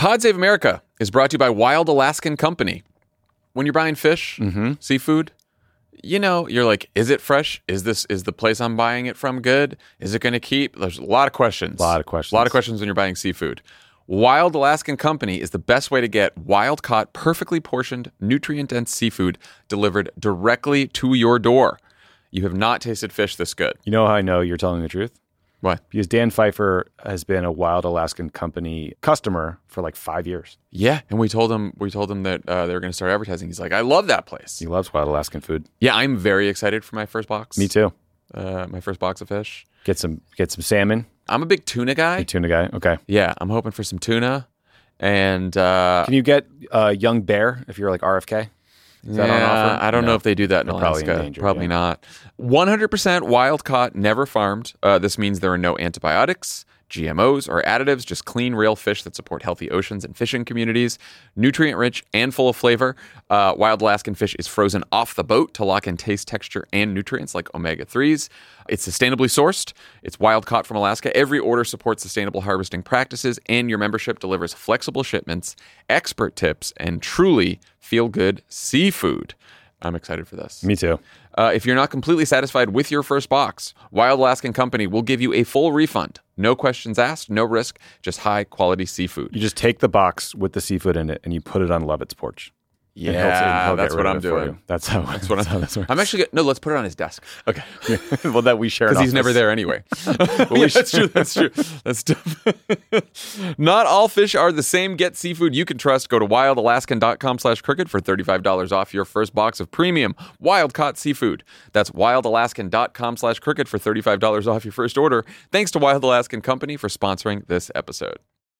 Pod Save America is brought to you by Wild Alaskan Company. When you're buying fish, seafood, you know, you're like, is it fresh? Is the place I'm buying it from good? Is it going to keep? There's a lot of questions. A lot of questions when you're buying seafood. Wild Alaskan Company is the best way to get wild-caught, perfectly portioned, nutrient-dense seafood delivered directly to your door. You have not tasted fish this good. You know how I know you're telling the truth? What? Because Dan Pfeiffer has been a Wild Alaskan Company customer for like 5 years. Yeah, and we told him that they were going to start advertising. He's like, I love that place. He loves Wild Alaskan food. Yeah, I'm very excited for my first box. Me too. My first box of fish. Get some salmon. I'm a big tuna guy. Big tuna guy. Okay. Yeah, I'm hoping for some tuna. And can you get young bear if you're like RFK? Is that on offer? I don't know if they do that in Alaska. Probably in danger, probably not. 100% wild caught, never farmed. This means there are no antibiotics, GMOs, or additives, just clean, real fish that support healthy oceans and fishing communities. Nutrient rich and full of flavor. Wild Alaskan fish is frozen off the boat to lock in taste, texture, and nutrients like omega-3s. It's sustainably sourced. It's wild caught from Alaska. Every order supports sustainable harvesting practices, and your membership delivers flexible shipments, expert tips, and truly feel-good seafood. I'm excited for this. Me too. If you're not completely satisfied with your first box, Wild Alaskan Company will give you a full refund. No questions asked, no risk, just high-quality seafood. You just take the box with the seafood in it, and you put it on Lovett's porch. Yeah, that's what I'm doing. That's how this works. I'm actually no. Let's put it on his desk. Okay. Well, that we share because he's never there anyway. Yeah, that's true. That's not all fish are the same. Get seafood you can trust. Go to wildalaskan.com/crooked for $35 off your first box of premium wild-caught seafood. That's wildalaskan.com/crooked for $35 off your first order. Thanks to Wild Alaskan Company for sponsoring this episode.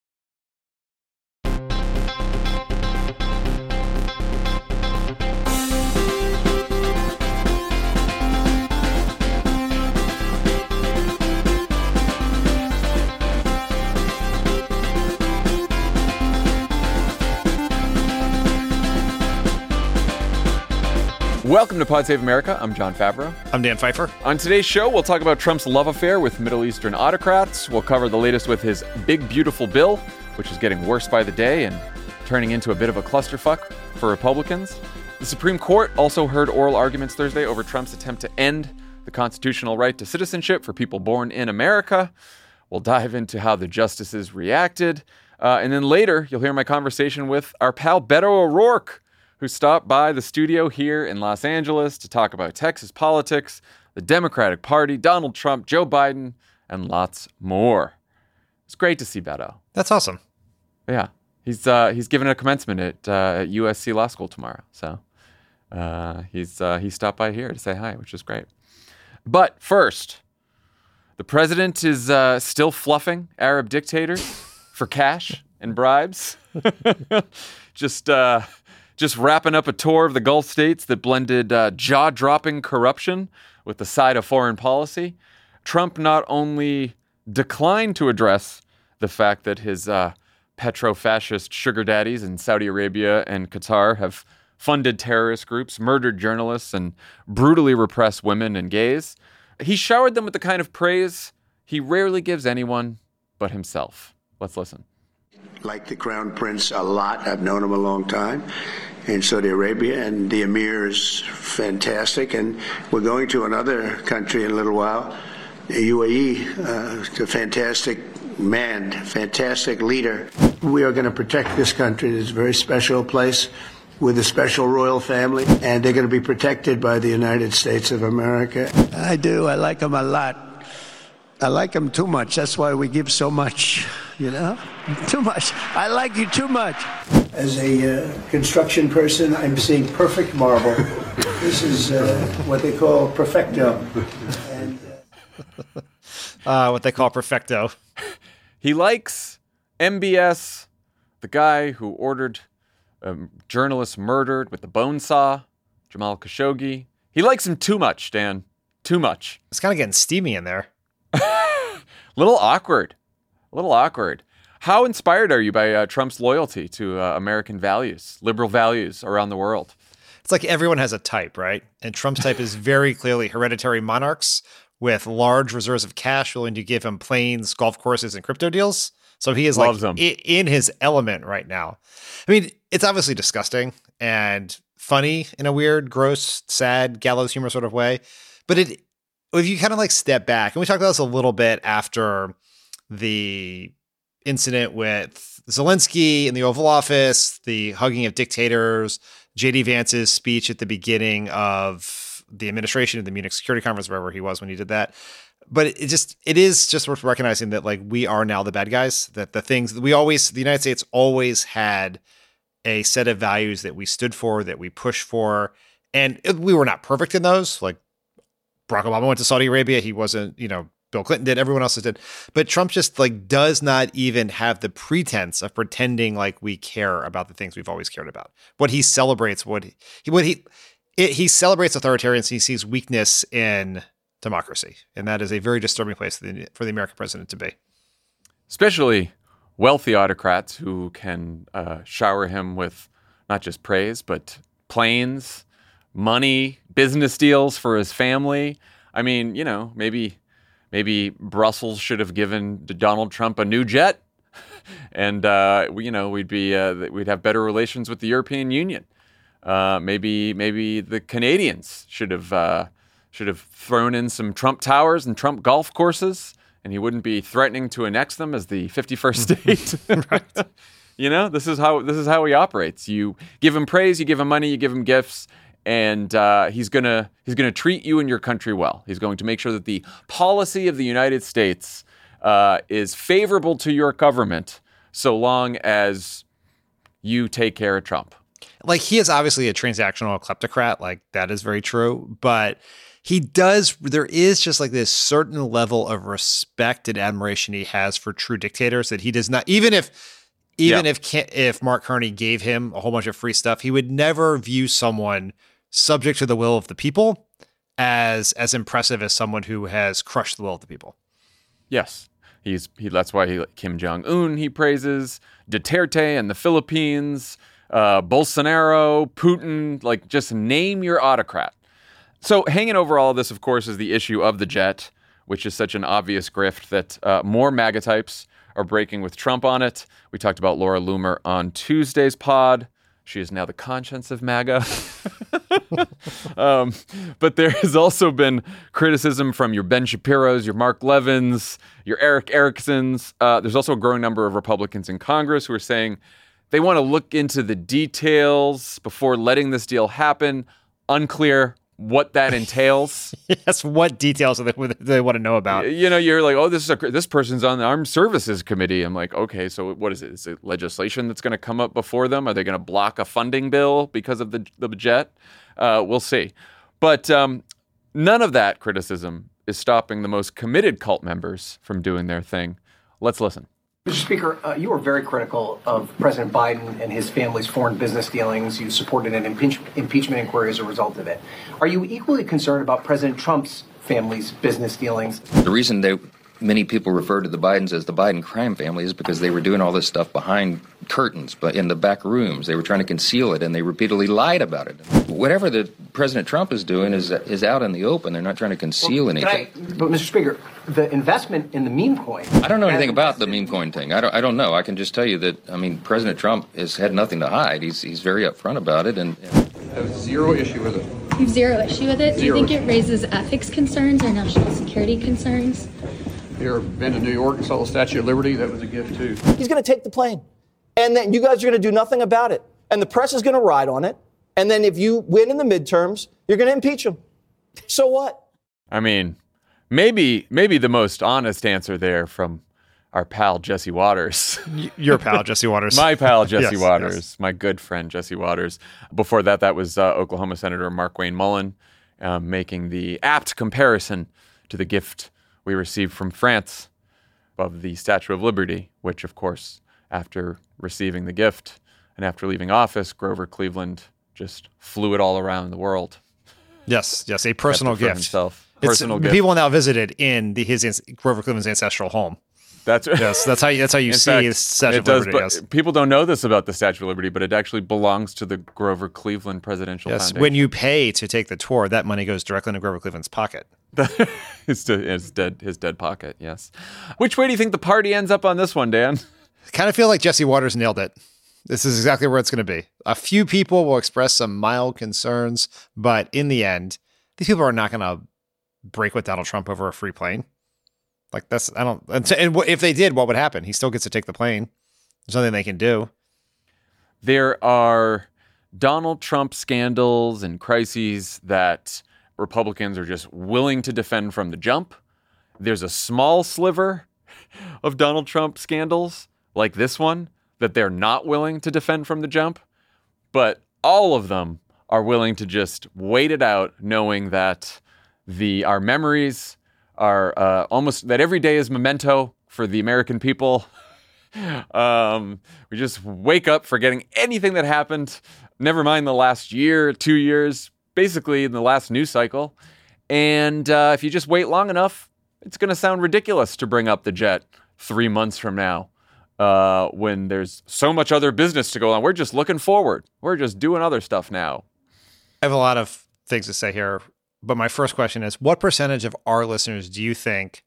Welcome to Pod Save America. I'm John Favreau. I'm Dan Pfeiffer. On today's show, we'll talk about Trump's love affair with Middle Eastern autocrats. We'll cover the latest with his big, beautiful bill, which is getting worse by the day and turning into a bit of a clusterfuck for Republicans. The Supreme Court also heard oral arguments Thursday over Trump's attempt to end the constitutional right to citizenship for people born in America. We'll dive into how the justices reacted. And then later, you'll hear my conversation with our pal Beto O'Rourke, who stopped by the studio here in Los Angeles to talk about Texas politics, the Democratic Party, Donald Trump, Joe Biden, and lots more. It's great to see Beto. That's awesome. Yeah. He's giving a commencement at USC Law School tomorrow. So he stopped by here to say hi, which is great. But first, the president is still fluffing Arab dictators for cash and bribes. Just wrapping up a tour of the Gulf states that blended jaw-dropping corruption with the side of foreign policy. Trump not only declined to address the fact that his petro-fascist sugar daddies in Saudi Arabia and Qatar have funded terrorist groups, murdered journalists, and brutally repressed women and gays. He showered them with the kind of praise he rarely gives anyone but himself. Let's listen. Like the Crown Prince a lot. I've known him a long time in Saudi Arabia, and the Emir is fantastic. And we're going to another country in a little while, the UAE. A fantastic man, fantastic leader. We are going to protect this country. It's a very special place with a special royal family, and they're going to be protected by the United States of America. I do. I like them a lot. I like them too much. That's why we give so much, you know? Too much. I like you too much. As a construction person, I'm seeing perfect marble. This is what they call perfecto. And, what they call perfecto. He likes MBS, the guy who ordered journalists murdered with the bone saw, Jamal Khashoggi. He likes him too much, Dan. Too much. It's kind of getting steamy in there. A little awkward. How inspired are you by Trump's loyalty to American values, liberal values around the world? It's like everyone has a type, right? And Trump's type is very clearly hereditary monarchs with large reserves of cash willing to give him planes, golf courses, and crypto deals. So he is Loves like them. in his element right now. I mean, it's obviously disgusting and funny in a weird, gross, sad, gallows humor sort of way. But if you kind of like step back, and we talked about this a little bit after the incident with Zelensky in the Oval Office, the hugging of dictators, J.D. Vance's speech at the beginning of the administration at the Munich Security Conference, wherever he was when he did that. But it is just worth recognizing that like we are now the bad guys, that the things that the United States always had a set of values that we stood for, that we pushed for. And we were not perfect in those. Like Barack Obama went to Saudi Arabia. He wasn't, Bill Clinton did, everyone else did. But Trump just like does not even have the pretense of pretending like we care about the things we've always cared about. What he celebrates, he celebrates authoritarians. He sees weakness in democracy. And that is a very disturbing place for the American president to be. Especially wealthy autocrats who can shower him with not just praise, but planes, money, business deals for his family. I mean, maybe Brussels should have given Donald Trump a new jet, and we'd have better relations with the European Union. Maybe the Canadians should have thrown in some Trump towers and Trump golf courses, and he wouldn't be threatening to annex them as the 51st state. Right. This is how he operates. You give him praise, you give him money, you give him gifts, and he's gonna treat you and your country well. He's going to make sure that the policy of the United States is favorable to your government, so long as you take care of Trump. Like, he is obviously a transactional kleptocrat. Like, that is very true, but there is just like this certain level of respect and admiration he has for true dictators that he does not, even if Mark Carney gave him a whole bunch of free stuff, he would never view someone subject to the will of the people as impressive as someone who has crushed the will of the people. Yes. That's why Kim Jong-un, he praises Duterte and the Philippines, Bolsonaro, Putin, like just name your autocrat. So hanging over all of this, of course, is the issue of the jet, which is such an obvious grift that more MAGA types are breaking with Trump on it. We talked about Laura Loomer on Tuesday's pod. She is now the conscience of MAGA. But there has also been criticism from your Ben Shapiro's, your Mark Levins, your Eric Ericksons. There's also a growing number of Republicans in Congress who are saying they want to look into the details before letting this deal happen. Unclear what that entails. Yes, what details do they want to know about? You're like, oh, this person's on the Armed Services Committee. I'm like, okay, so what is it? Is it legislation that's going to come up before them? Are they going to block a funding bill because of the jet? We'll see. But none of that criticism is stopping the most committed cult members from doing their thing. Let's listen. Mr. Speaker, you were very critical of President Biden and his family's foreign business dealings. You supported an impeachment inquiry as a result of it. Are you equally concerned about President Trump's family's business dealings? The reason many people refer to the Bidens as the Biden crime family is because they were doing all this stuff behind curtains, but in the back rooms. They were trying to conceal it, and they repeatedly lied about it. Whatever President Trump is doing is out in the open. They're not trying to conceal anything. But, Mr. Speaker, the investment in the meme coin... I don't know anything about the meme coin thing. I don't know. I can just tell you that, President Trump has had nothing to hide. He's very upfront about it. And I have zero issue with it. You have zero issue with it? Do you think it raises ethics concerns or national security concerns? You ever been to New York and saw the Statue of Liberty? That was a gift, too. He's going to take the plane. And then you guys are going to do nothing about it. And the press is going to ride on it. And then if you win in the midterms, you're going to impeach him. So what? I mean, maybe the most honest answer there from our pal Jesse Waters. Your pal Jesse Waters. My pal Jesse Yes, Waters. yes. My good friend Jesse Waters. Before that was Oklahoma Senator Markwayne Mullin making the apt comparison to the gift we received from France of the Statue of Liberty, which, of course, after receiving the gift and after leaving office, Grover Cleveland just flew it all around the world. Yes, a personal Kept it for gift. himself. Personal gift. People now visited in Grover Cleveland's ancestral home. That's yes. That's how you In see fact, the Statue it of does, Liberty. but Yes. people don't know this about the Statue of Liberty, but it actually belongs to the Grover Cleveland Presidential Yes. Foundation. When you pay to take the tour, that money goes directly into Grover Cleveland's pocket. his dead pocket. Yes. Which way do you think the party ends up on this one, Dan? Kind of feel like Jesse Waters nailed it. This is exactly where it's going to be. A few people will express some mild concerns, but in the end, these people are not going to break with Donald Trump over a free plane. Like and if they did, what would happen? He still gets to take the plane. There's nothing they can do. There are Donald Trump scandals and crises that Republicans are just willing to defend from the jump. There's a small sliver of Donald Trump scandals like this one that they're not willing to defend from the jump. But all of them are willing to just wait it out, knowing that our memories are almost that every day is memento for the American people. We just wake up forgetting anything that happened, never mind the last year, 2 years, basically in the last news cycle. And if you just wait long enough, it's going to sound ridiculous to bring up the jet 3 months from now when there's so much other business to go on. We're just looking forward. We're just doing other stuff now. I have a lot of things to say here, but my first question is, what percentage of our listeners do you think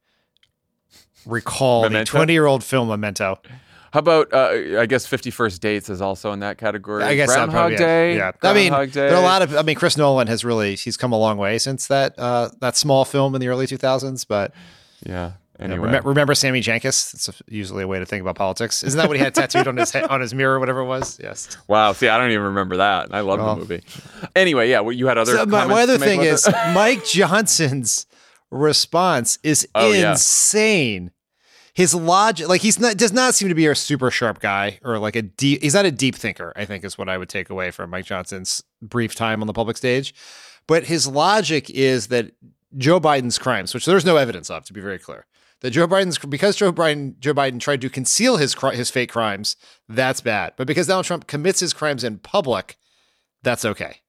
recall Memento? the 20-year-old film Memento? How about, I guess 50 First Dates is also in that category. I guess Groundhog Day. Yeah. Groundhog Day. There are a lot of, Chris Nolan has he's come a long way since that small film in the early 2000s, but yeah. Anyway. Remember Sammy Jankis? It's usually a way to think about politics. Isn't that what he had tattooed on his on his mirror or whatever it was? Yes. Wow. See, I don't even remember that. I love the movie. Anyway, yeah, you had other comments my other to make thing about is this? Mike Johnson's response is insane. Yeah. His logic, like does not seem to be a super sharp guy or like he's not a deep thinker, I think is what I would take away from Mike Johnson's brief time on the public stage. But his logic is that Joe Biden's crimes, which there's no evidence of, to be very clear, that because Joe Biden tried to conceal his fake crimes, that's bad. But because Donald Trump commits his crimes in public, that's okay.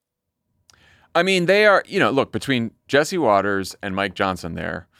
I mean, they are, look, between Jesse Waters and Mike Johnson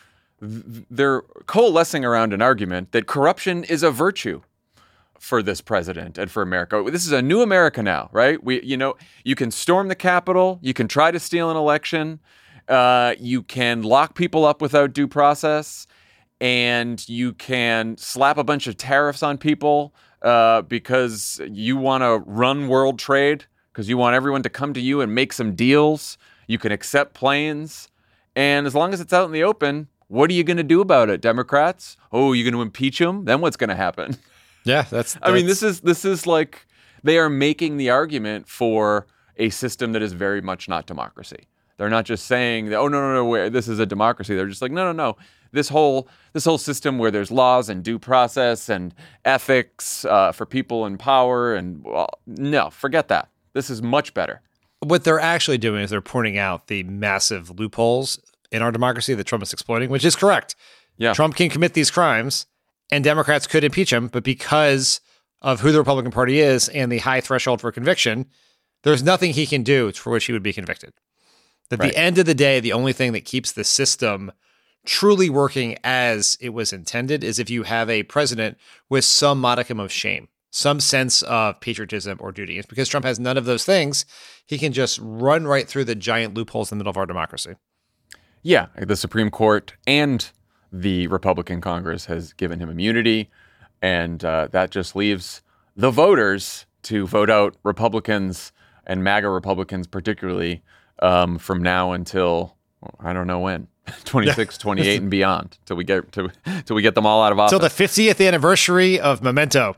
they're coalescing around an argument that corruption is a virtue for this president and for America. This is a new America now, right? You can storm the Capitol, you can try to steal an election, you can lock people up without due process, and you can slap a bunch of tariffs on people because you want to run world trade, because you want everyone to come to you and make some deals. You can accept planes, and as long as it's out in the open, what are you going to do about it, Democrats? Oh, you're going to impeach him? Then what's going to happen? Yeah, that's. I mean, this is like they are making the argument for a system that is very much not democracy. They're not just saying that, oh, no, this is a democracy. They're just like, no. This whole system where there's laws and due process and ethics for people in power, and no, forget that. This is much better. What they're actually doing is they're pointing out the massive loopholes in our democracy that Trump is exploiting, which is correct. Yeah. Trump can commit these crimes and Democrats could impeach him, but because of who the Republican Party is and the high threshold for conviction, there's nothing he can do for which he would be convicted. At the end of the day, the only thing that keeps the system truly working as it was intended is if you have a president with some modicum of shame, some sense of patriotism or duty. It's because Trump has none of those things. He can just run right through the giant loopholes in the middle of our democracy. Yeah, the Supreme Court and the Republican Congress has given him immunity, and that just leaves the voters to vote out Republicans and MAGA Republicans particularly from now until, I don't know when, 26, 28 and beyond, till we get them all out of office. Till the 50th anniversary of Memento.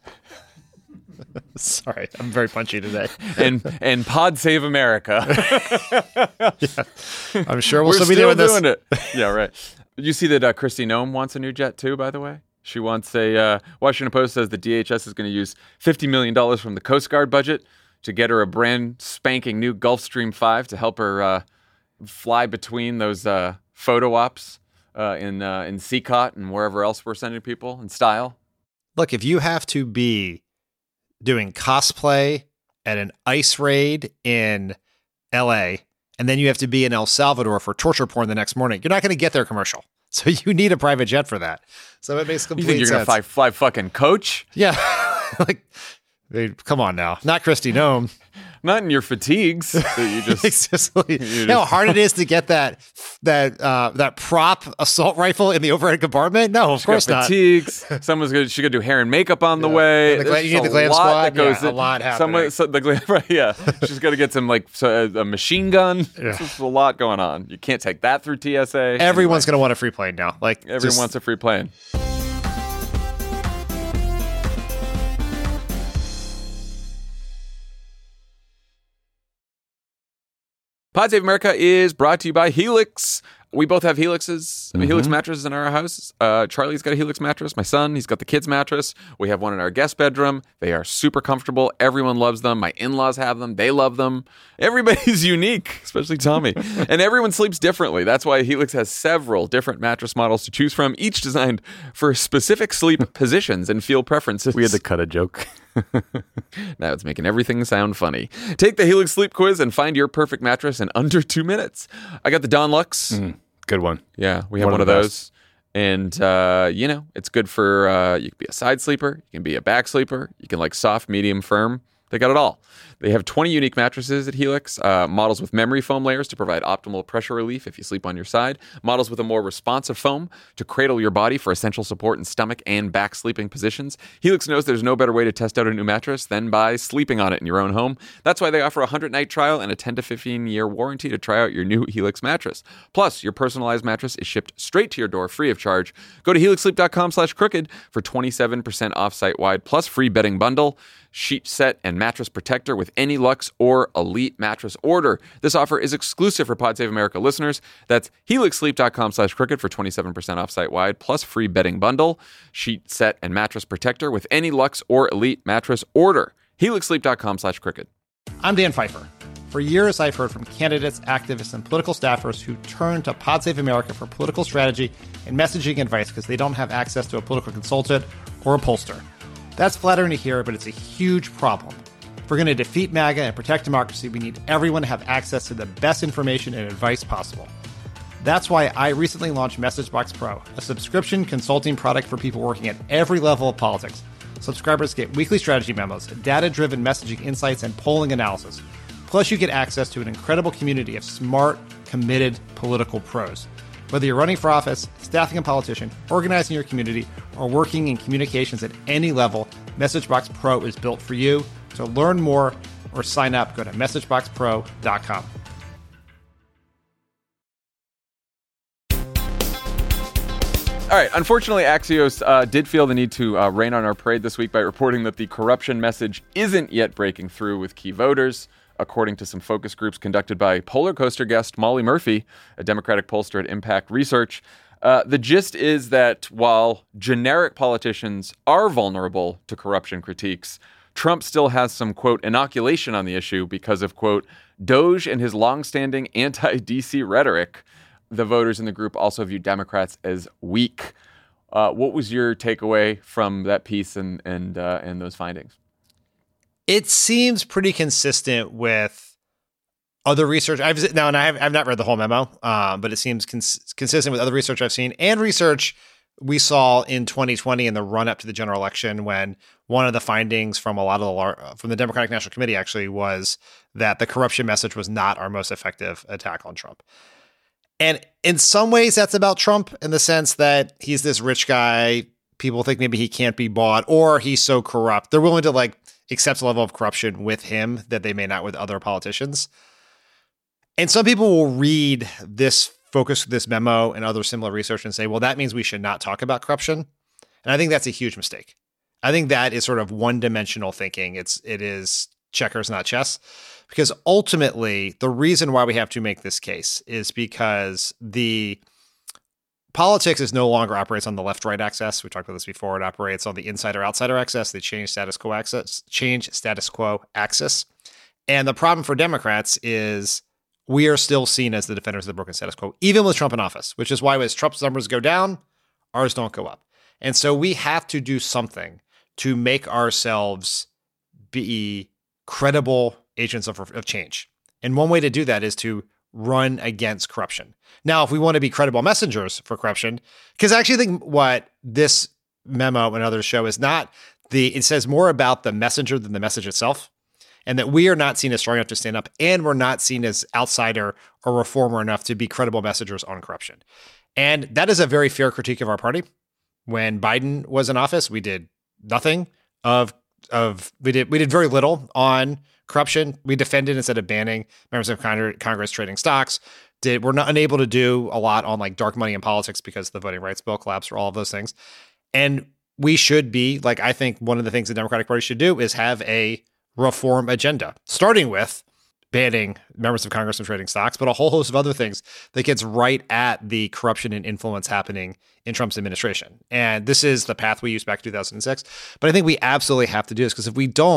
Sorry, I'm very punchy today. and Pod Save America. Yeah. I'm sure we'll We're still be doing this. It. Yeah, right. Did you see that Kristi Noem wants a new jet too, by the way? She wants Washington Post says the DHS is going to use $50 million from the Coast Guard budget to get her a brand spanking new Gulfstream 5 to help her fly between those photo ops in CCOT and wherever else we're sending people in style. Look, if you have to be doing cosplay at an ICE raid in LA, and then you have to be in El Salvador for torture porn the next morning, you're not going to get their commercial. So you need a private jet for that. So it makes complete sense. You think you're going to fly fucking Coach? Yeah. Like, come on now. Not Kristi Noem. Not in your fatigues. That you just, you know how hard it is to get that prop assault rifle in the overhead compartment? No, of course not. Fatigues. She's going to do hair and makeup on the way. You need the glam squad. A lot happening. She's going to get some a machine gun. There's a lot going on. You can't take that through TSA. Everyone's going to want a free plane now. Everyone wants a free plane. Pod Save America is brought to you by Helix. We both have Helixes, Helix mattresses in our house. Charlie's got a Helix mattress. My son, he's got the kids' mattress. We have one in our guest bedroom. They are super comfortable. Everyone loves them. My in-laws have them. They love them. Everybody's unique, especially Tommy. And everyone sleeps differently. That's why Helix has several different mattress models to choose from, each designed for specific sleep positions and feel preferences. We had to cut a joke. Now it's making everything sound funny. Take the Helix Sleep Quiz and find your perfect mattress in under 2 minutes. I got the Dawn Luxe. Good one. Yeah, we have one of those. And, it's good for, you can be a side sleeper. You can be a back sleeper. You can soft, medium, firm. They got it all. They have 20 unique mattresses at Helix, models with memory foam layers to provide optimal pressure relief if you sleep on your side, models with a more responsive foam to cradle your body for essential support in stomach and back sleeping positions. Helix knows there's no better way to test out a new mattress than by sleeping on it in your own home. That's why they offer a 100-night trial and a 10 to 15-year warranty to try out your new Helix mattress. Plus, your personalized mattress is shipped straight to your door free of charge. Go to helixsleep.com/crooked for 27% off site-wide, plus free bedding bundle, sheet set, and mattress protector with any Luxe or Elite mattress order. This offer is exclusive for Pod Save America listeners. That's helixsleep.com/crooked for 27% off site-wide, plus free bedding bundle, sheet set, and mattress protector with any Luxe or Elite mattress order. helixsleep.com/crooked. I'm Dan Pfeiffer. For years, I've heard from candidates, activists, and political staffers who turn to Pod Save America for political strategy and messaging advice because they don't have access to a political consultant or a pollster. That's flattering to hear, but it's a huge problem. If we're going to defeat MAGA and protect democracy, we need everyone to have access to the best information and advice possible. That's why I recently launched MessageBox Pro, a subscription consulting product for people working at every level of politics. Subscribers get weekly strategy memos, data-driven messaging insights, and polling analysis. Plus, you get access to an incredible community of smart, committed political pros. Whether you're running for office, staffing a politician, organizing your community, or working in communications at any level, MessageBox Pro is built for you. To learn more or sign up, go to MessageBoxPro.com. All right. Unfortunately, Axios did feel the need to rain on our parade this week by reporting that the corruption message isn't yet breaking through with key voters, according to some focus groups conducted by Polar Coaster guest Molly Murphy, a Democratic pollster at Impact Research. The gist is that while generic politicians are vulnerable to corruption critiques, Trump still has some, quote, inoculation on the issue because of, quote, Doge and his longstanding anti-DC rhetoric. The voters in the group also view Democrats as weak. What was your takeaway from that piece and those findings? It seems pretty consistent with other research. I've not read the whole memo, but it seems consistent with other research I've seen and research we saw in 2020 in the run up to the general election, when one of the findings from from the Democratic National Committee actually was that the corruption message was not our most effective attack on Trump. And in some ways that's about Trump in the sense that he's this rich guy. People think maybe he can't be bought or he's so corrupt. They're willing to accept a level of corruption with him that they may not with other politicians. And some people will read this memo and other similar research and say, well, that means we should not talk about corruption. And I think that's a huge mistake. I think that is sort of one-dimensional thinking. It is checkers, not chess. Because ultimately, the reason why we have to make this case is because the politics is no longer operates on the left-right axis. We talked about this before. It operates on the insider-outsider axis, the change status quo axis. And the problem for Democrats is we are still seen as the defenders of the broken status quo, even with Trump in office, which is why as Trump's numbers go down, ours don't go up. And so we have to do something to make ourselves be credible agents of change. And one way to do that is to run against corruption. Now, if we want to be credible messengers for corruption, because I actually think what this memo and others show is not it says more about the messenger than the message itself, and that we are not seen as strong enough to stand up, and we're not seen as outsider or reformer enough to be credible messengers on corruption. And that is a very fair critique of our party. When Biden was in office, we did nothing we did very little on corruption. We defended instead of banning members of Congress trading stocks. We're not unable to do a lot on like dark money in politics because the voting rights bill collapsed or all of those things. And we should be like, I think one of the things the Democratic Party should do is have a reform agenda, starting with banning members of Congress from trading stocks, but a whole host of other things that gets right at the corruption and influence happening in Trump's administration. And this is the path we used back in 2006. But I think we absolutely have to do this, because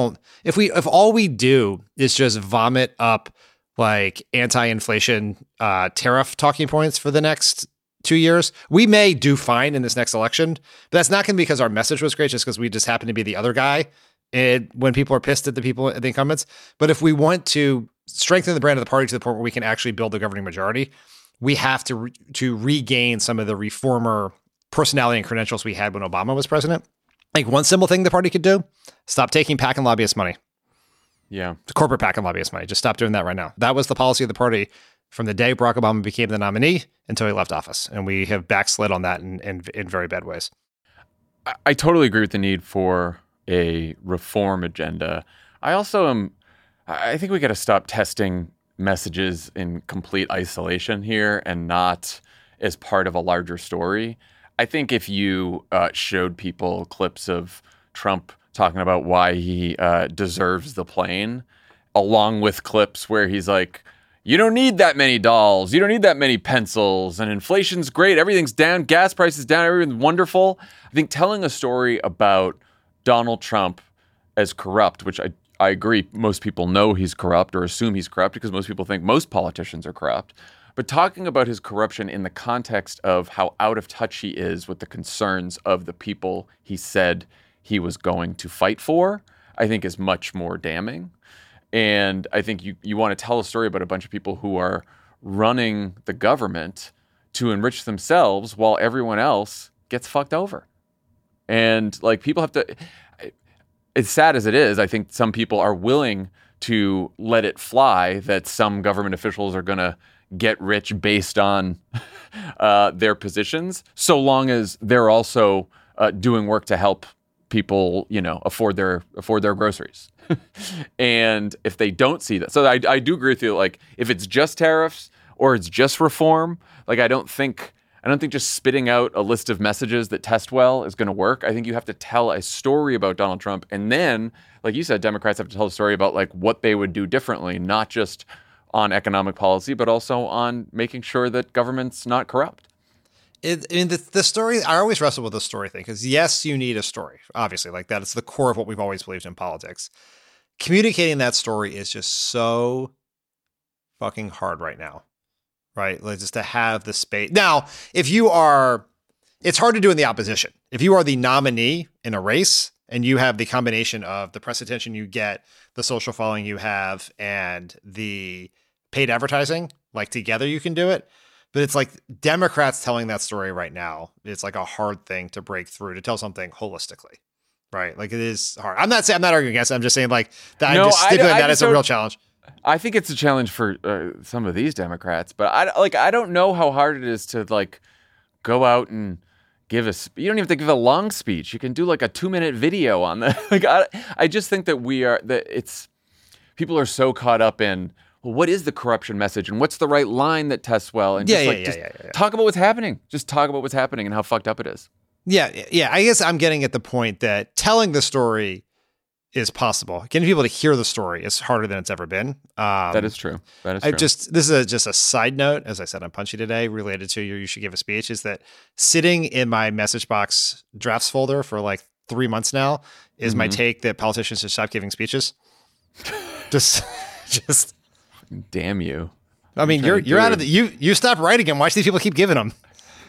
if all we do is just vomit up like anti-inflation tariff talking points for the next 2 years, we may do fine in this next election. But that's not going to be because our message was great, just because we just happen to be the other guy when people are pissed at the incumbents. But if we want to strengthen the brand of the party to the point where we can actually build the governing majority, we have to regain some of the reformer personality and credentials we had when Obama was president. Like one simple thing the party could do: stop taking PAC and lobbyist money. Yeah. The corporate PAC and lobbyist money. Just stop doing that right now. That was the policy of the party from the day Barack Obama became the nominee until he left office. And we have backslid on that in very bad ways. I totally agree with the need for a reform agenda. I think we got to stop testing messages in complete isolation here and not as part of a larger story. I think if you showed people clips of Trump talking about why he deserves the plane, along with clips where he's like, you don't need that many dolls, you don't need that many pencils, and inflation's great, everything's down, gas prices down, everything's wonderful. I think telling a story about Donald Trump as corrupt, which I agree, most people know he's corrupt or assume he's corrupt because most people think most politicians are corrupt. But talking about his corruption in the context of how out of touch he is with the concerns of the people he said he was going to fight for, I think is much more damning. And I think you want to tell a story about a bunch of people who are running the government to enrich themselves while everyone else gets fucked over. And like people have to, as sad as it is, I think some people are willing to let it fly that some government officials are going to get rich based on their positions, so long as they're also doing work to help people, afford their groceries. And if they don't see that, so I do agree with you. Like if it's just tariffs or it's just reform, like I don't think just spitting out a list of messages that test well is going to work. I think you have to tell a story about Donald Trump, and then, like you said, Democrats have to tell a story about like what they would do differently, not just on economic policy, but also on making sure that government's not corrupt. The story, I always wrestle with the story thing, because yes, you need a story. Obviously, like that is the core of what we've always believed in politics. Communicating that story is just so fucking hard right now, right? Like just to have the space. Now, it's hard to do in the opposition. If you are the nominee in a race and you have the combination of the press attention you get, the social following you have, and the paid advertising, like together you can do it. But it's like Democrats telling that story right now, it's like a hard thing to break through, to tell something holistically, right? Like it is hard. I'm not arguing against it. I'm just saying like that. No, I'm just stipulating that as a real challenge. I think it's a challenge for some of these Democrats, but I don't know how hard it is to like go out and you don't even have to give a long speech. You can do like a 2-minute video on that. Like I just think that people are so caught up in, well, what is the corruption message and what's the right line that tests well? And talk about what's happening. Just talk about what's happening and how fucked up it is. Yeah. I guess I'm getting at the point that telling the story is possible. Getting people to hear the story is harder than it's ever been. That is true. This is just a side note, as I said on Punchy today, related to you should give a speech, is that sitting in my message box drafts folder for like 3 months now is my take that politicians should stop giving speeches. just damn you. I mean, you're out of you stop writing them. Why should these people keep giving them?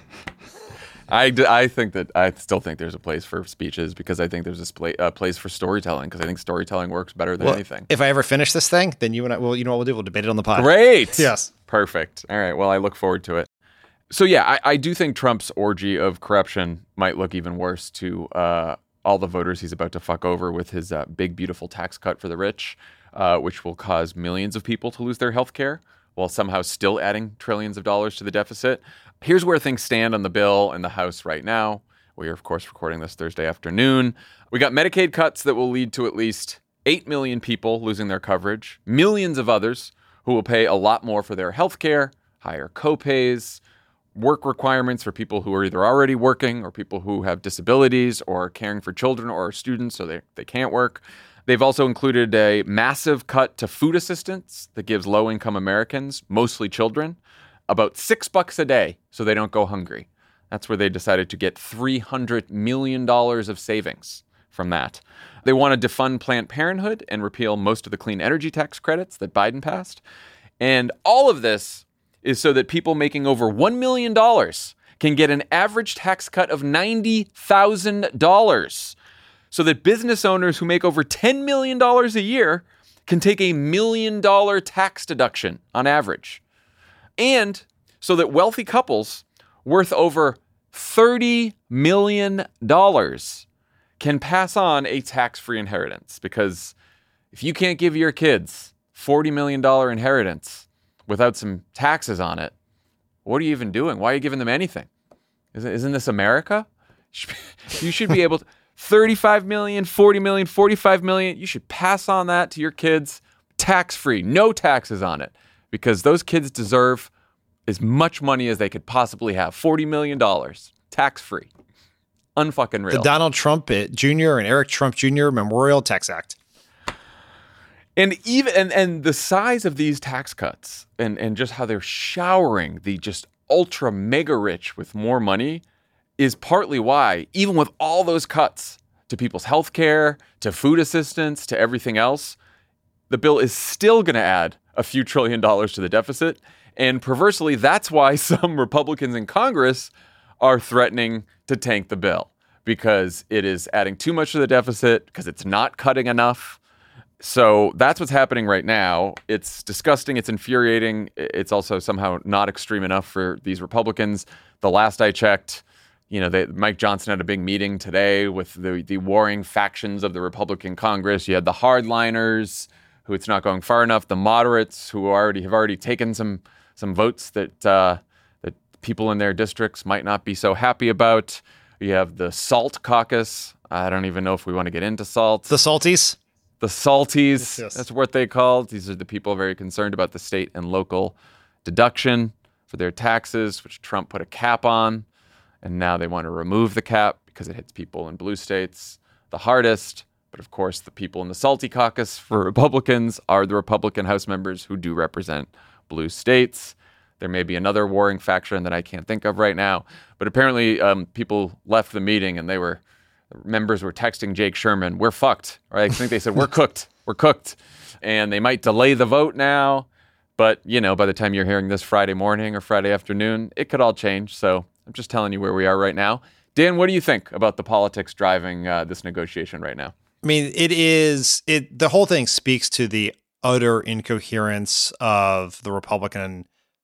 I still think there's a place for speeches, because I think there's a place for storytelling, because I think storytelling works better than anything. If I ever finish this thing, then you and I, well, you know what we'll do? We'll debate it on the pod. Great. Yes. Perfect. All right. Well, I look forward to it. So, yeah, I do think Trump's orgy of corruption might look even worse to all the voters he's about to fuck over with his big, beautiful tax cut for the rich, which will cause millions of people to lose their health care while somehow still adding trillions of dollars to the deficit. Here's where things stand on the bill in the House right now. We are, of course, recording this Thursday afternoon. We got Medicaid cuts that will lead to at least 8 million people losing their coverage, millions of others who will pay a lot more for their health care, higher copays, work requirements for people who are either already working or people who have disabilities or caring for children or students so they can't work. They've also included a massive cut to food assistance that gives low-income Americans, mostly children, about $6 a day so they don't go hungry. That's where they decided to get $300 million of savings from that. They want to defund Planned Parenthood and repeal most of the clean energy tax credits that Biden passed. And all of this is so that people making over $1 million can get an average tax cut of $90,000 so that business owners who make over $10 million a year can take $1 million tax deduction on average. And so that wealthy couples worth over $30 million can pass on a tax-free inheritance. Because if you can't give your kids $40 million inheritance without some taxes on it, what are you even doing? Why are you giving them anything? Isn't this America? You should be able to, 35 million, 40 million, 45 million, you should pass on that to your kids tax-free, no taxes on it, because those kids deserve as much money as they could possibly have. $40 million, tax-free. Unfucking real. The Donald Trump Jr. and Eric Trump Jr. Memorial Tax Act. And even and the size of these tax cuts and just how they're showering the just ultra mega rich with more money is partly why, even with all those cuts to people's health care, to food assistance, to everything else, the bill is still going to add a few $1 trillion to the deficit. And perversely, that's why some Republicans in Congress are threatening to tank the bill, because it is adding too much to the deficit, because it's not cutting enough. So that's what's happening right now. It's disgusting. It's infuriating. It's also somehow not extreme enough for these Republicans. The last I checked, Mike Johnson had a big meeting today with the warring factions of the Republican Congress. You had the hardliners, who it's not going far enough, the moderates, who have already taken some votes that people in their districts might not be so happy about. You have the SALT caucus. I don't even know if we want to get into SALT. The Salties? The Salties, yes. That's what they called. These are the people very concerned about the state and local deduction for their taxes, which Trump put a cap on. And now they want to remove the cap because it hits people in blue states the hardest. But of course, the people in the Salty caucus for Republicans are the Republican House members who do represent blue states. There may be another warring faction that I can't think of right now. But apparently people left the meeting and members were texting Jake Sherman, "We're fucked." Or I think they said, "We're cooked. We're cooked." And they might delay the vote now. But, by the time you're hearing this Friday morning or Friday afternoon, it could all change. So I'm just telling you where we are right now. Dan, what do you think about the politics driving this negotiation right now? I mean, the whole thing speaks to the utter incoherence of the Republican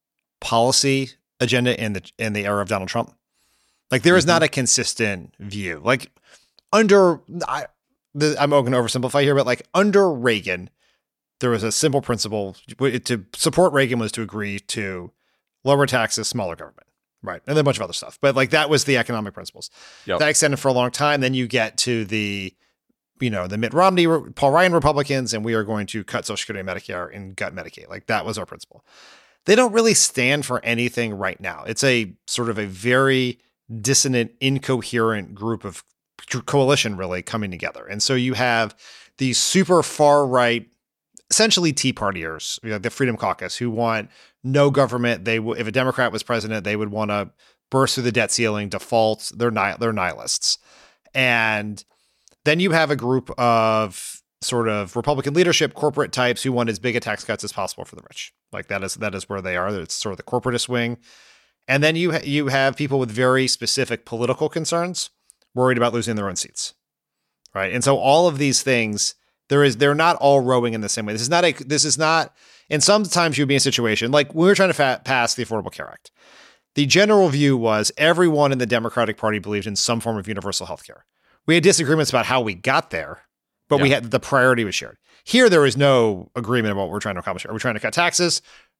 policy agenda in the era of Donald Trump. Like, there is not a consistent view. Like, I'm going to oversimplify here, but like under Reagan, there was a simple principle. To support Reagan was to agree to lower taxes, smaller government, right? And then a bunch of other stuff. But like that was the economic principles. Yep. That extended for a long time. Then you get to the Mitt Romney, Paul Ryan Republicans, and we are going to cut Social Security and Medicare and gut Medicaid. Like that was our principle. They don't really stand for anything right now. It's a sort of a very dissonant, incoherent group of coalition really coming together. And so you have these super far right, essentially Tea Partiers, the Freedom Caucus, who want no government. If a Democrat was president, they would want to burst through the debt ceiling, default. They're nihilists. And then you have a group of sort of Republican leadership, corporate types who want as big a tax cuts as possible for the rich. Like that is where they are. It's sort of the corporatist wing. And then you have people with very specific political concerns, worried about losing their own seats, right? And so all of these things, they're not all rowing in the same way. This is not And sometimes you'd be in a situation like when we were trying to pass the Affordable Care Act. The general view was everyone in the Democratic Party believed in some form of universal health care. We had disagreements about how we got there, but we had the priority was shared. Here, there is no agreement about what we're trying to accomplish. Are we trying to cut taxes?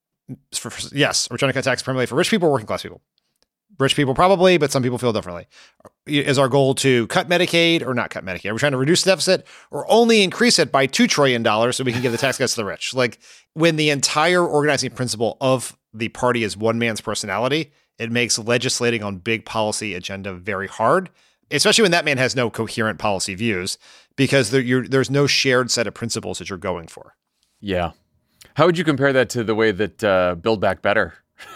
Yes. We're trying to cut taxes primarily for rich people or working class people. Rich people probably, but some people feel differently. Is our goal to cut Medicaid or not cut Medicaid? Are we trying to reduce the deficit or only increase it by $2 trillion so we can give the tax cuts to the rich? Like when the entire organizing principle of the party is one man's personality, it makes legislating on big policy agenda very hard, especially when that man has no coherent policy views because there's no shared set of principles that you're going for. Yeah. How would you compare that to the way that Build Back Better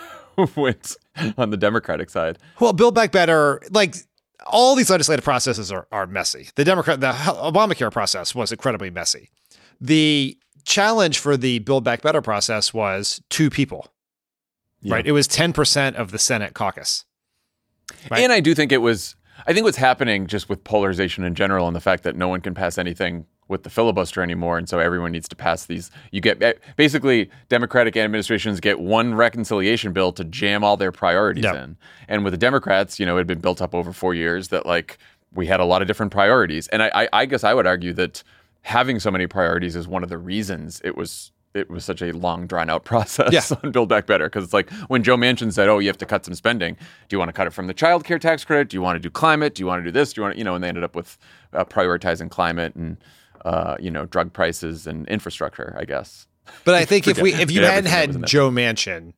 went on the Democratic side? Well, Build Back Better, like all these legislative processes are messy. The Obamacare process was incredibly messy. The challenge for the Build Back Better process was 2 people, right? It was 10% of the Senate caucus. Right? And I do think I think what's happening just with polarization in general and the fact that no one can pass anything with the filibuster anymore. And so everyone needs to pass these. You get basically Democratic administrations get one reconciliation bill to jam all their priorities in. And with the Democrats, it had been built up over 4 years that like we had a lot of different priorities. And I guess I would argue that having so many priorities is one of the reasons it was such a long, drawn-out process on Build Back Better. Because it's like when Joe Manchin said, you have to cut some spending. Do you want to cut it from the child care tax credit? Do you want to do climate? Do you want to do this? Do you want to, and they ended up with prioritizing climate and, drug prices and infrastructure, I guess. But I think if you hadn't had Joe Manchin,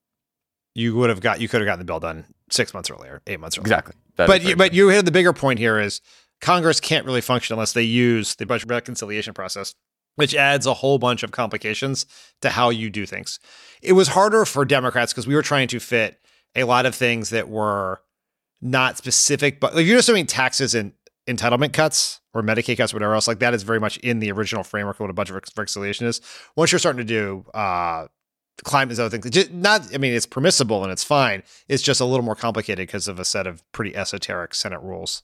you could have gotten the bill done 6 months earlier, 8 months earlier. Exactly. But you hit the bigger point here is Congress can't really function unless they use the budget reconciliation process, which adds a whole bunch of complications to how you do things. It was harder for Democrats because we were trying to fit a lot of things that were not specific, but if you're just doing taxes and entitlement cuts or Medicaid cuts or whatever else, like that is very much in the original framework of what a budget reconciliation is. Once you're starting to do climate and other things, it's permissible and it's fine. It's just a little more complicated because of a set of pretty esoteric Senate rules.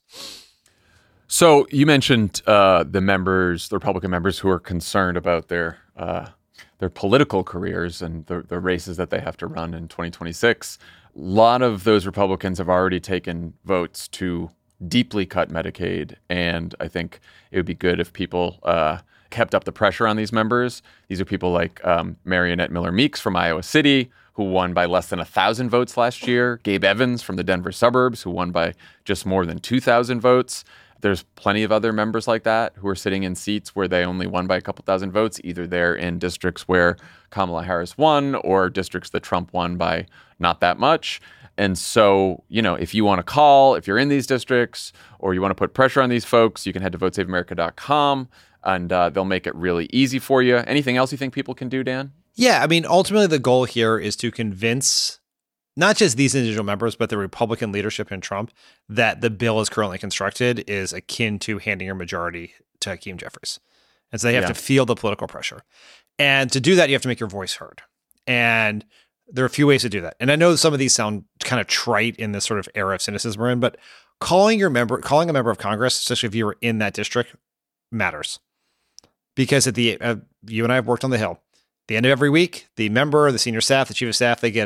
So you mentioned the Republican members who are concerned about their political careers and the races that they have to run in 2026. A lot of those Republicans have already taken votes to deeply cut Medicaid, and I think it would be good if people kept up the pressure on these members. These are people like Marionette Miller Meeks from Iowa City, who won by less than 1,000 votes last year. Gabe Evans from the Denver suburbs, who won by just more than 2,000 votes. There's plenty of other members like that who are sitting in seats where they only won by a couple thousand votes. Either they're in districts where Kamala Harris won or districts that Trump won by not that much. And so, if you want to call, if you're in these districts or you want to put pressure on these folks, you can head to votesaveamerica.com and they'll make it really easy for you. Anything else you think people can do, Dan? Yeah, ultimately the goal here is to convince not just these individual members, but the Republican leadership in Trump that the bill as currently constructed is akin to handing your majority to Hakeem Jeffries. And so they have to feel the political pressure. And to do that, you have to make your voice heard. And there are a few ways to do that. And I know some of these sound kind of trite in this sort of era of cynicism we're in, but calling a member of Congress, especially if you were in that district, matters. Because you and I have worked on the Hill. At the end of every week, the member, the senior staff, the chief of staff, they get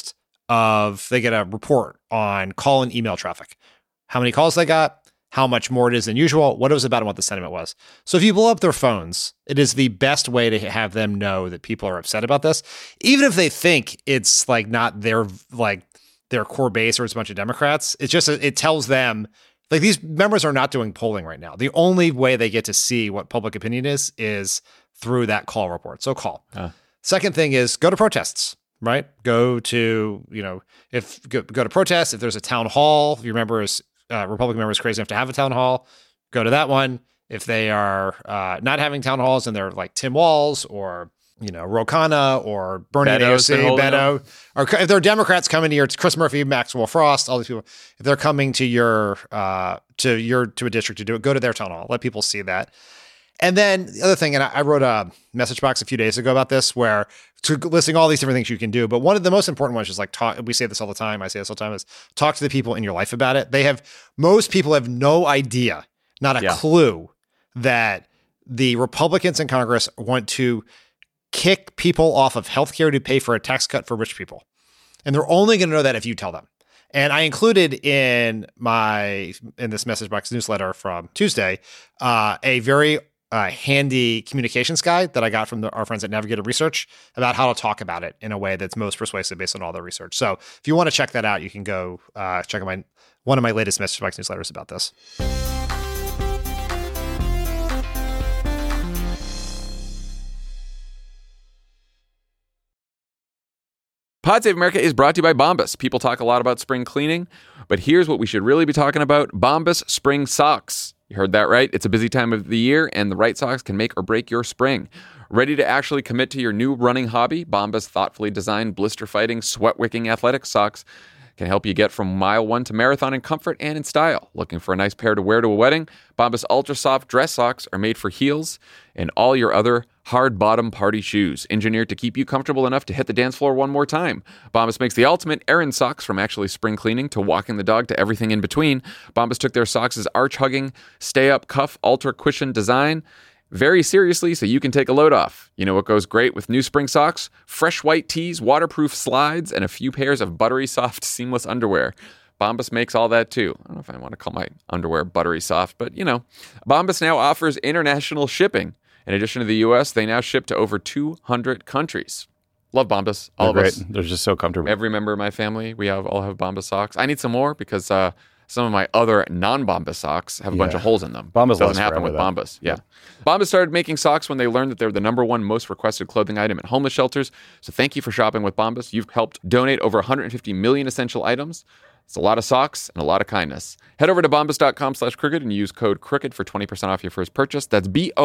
a report on call and email traffic. How many calls they got, how much more it is than usual, what it was about, and what the sentiment was. So if you blow up their phones, it is the best way to have them know that people are upset about this, even if they think it's like not their core base or it's a bunch of Democrats. It's just it tells them like these members are not doing polling right now. The only way they get to see what public opinion is through that call report. So call. Second thing is go to protests. Right? Go to, go to protests. If there's a town hall, if your Republican member is crazy enough to have a town hall, go to that one. If they are not having town halls and they're like Tim Walz or, Ro Khanna or Bernie AOC, Beto, or if they're Democrats coming to Chris Murphy, Maxwell Frost, all these people, if they're coming to to a district to do it, go to their town hall. Let people see that. And then the other thing, and I wrote a message box a few days ago about this, where listing all these different things you can do. But one of the most important ones is like talk. We say this all the time. I say this all the time is talk to the people in your life about it. Most people have no idea, not a clue that the Republicans in Congress want to kick people off of healthcare to pay for a tax cut for rich people. And they're only going to know that if you tell them. And I included in this message box newsletter from Tuesday, a very handy communications guide that I got from our friends at Navigator Research about how to talk about it in a way that's most persuasive based on all the research. So if you want to check that out, you can go check out one of my latest message box newsletters about this. Pod Save America is brought to you by Bombas. People talk a lot about spring cleaning, but here's what we should really be talking about. Bombas Spring Socks. You heard that right. It's a busy time of the year, and the right socks can make or break your spring. Ready to actually commit to your new running hobby? Bombas thoughtfully designed blister-fighting, sweat-wicking athletic socks can help you get from mile 1 to marathon in comfort and in style. Looking for a nice pair to wear to a wedding? Bombas Ultra Soft dress socks are made for heels and all your other hard bottom party shoes, engineered to keep you comfortable enough to hit the dance floor one more time. Bombas makes the ultimate errand socks, from actually spring cleaning to walking the dog to everything in between. Bombas took their socks' arch-hugging, stay-up cuff, ultra cushion design very seriously, so you can take a load off. You know what goes great with new spring socks? Fresh white tees, waterproof slides, and a few pairs of buttery soft, seamless underwear. Bombas makes all that too. I don't know if I want to call my underwear buttery soft, but you know. Bombas now offers international shipping. In addition to the U.S., they now ship to over 200 countries. Love Bombas. All They're of great. us. They're just so comfortable. Every member of my family, we all have Bombas socks. I need some more because some of my other non-Bombas socks have a bunch of holes in them. Bombas doesn't happen with Bombas. Yeah. Bombas started making socks when they learned that they're the #1 most requested clothing item at homeless shelters. So thank you for shopping with Bombas. You've helped donate over 150 million essential items. It's a lot of socks and a lot of kindness. Head over to bombas.com/crooked and use code crooked for 20% off your first purchase. That's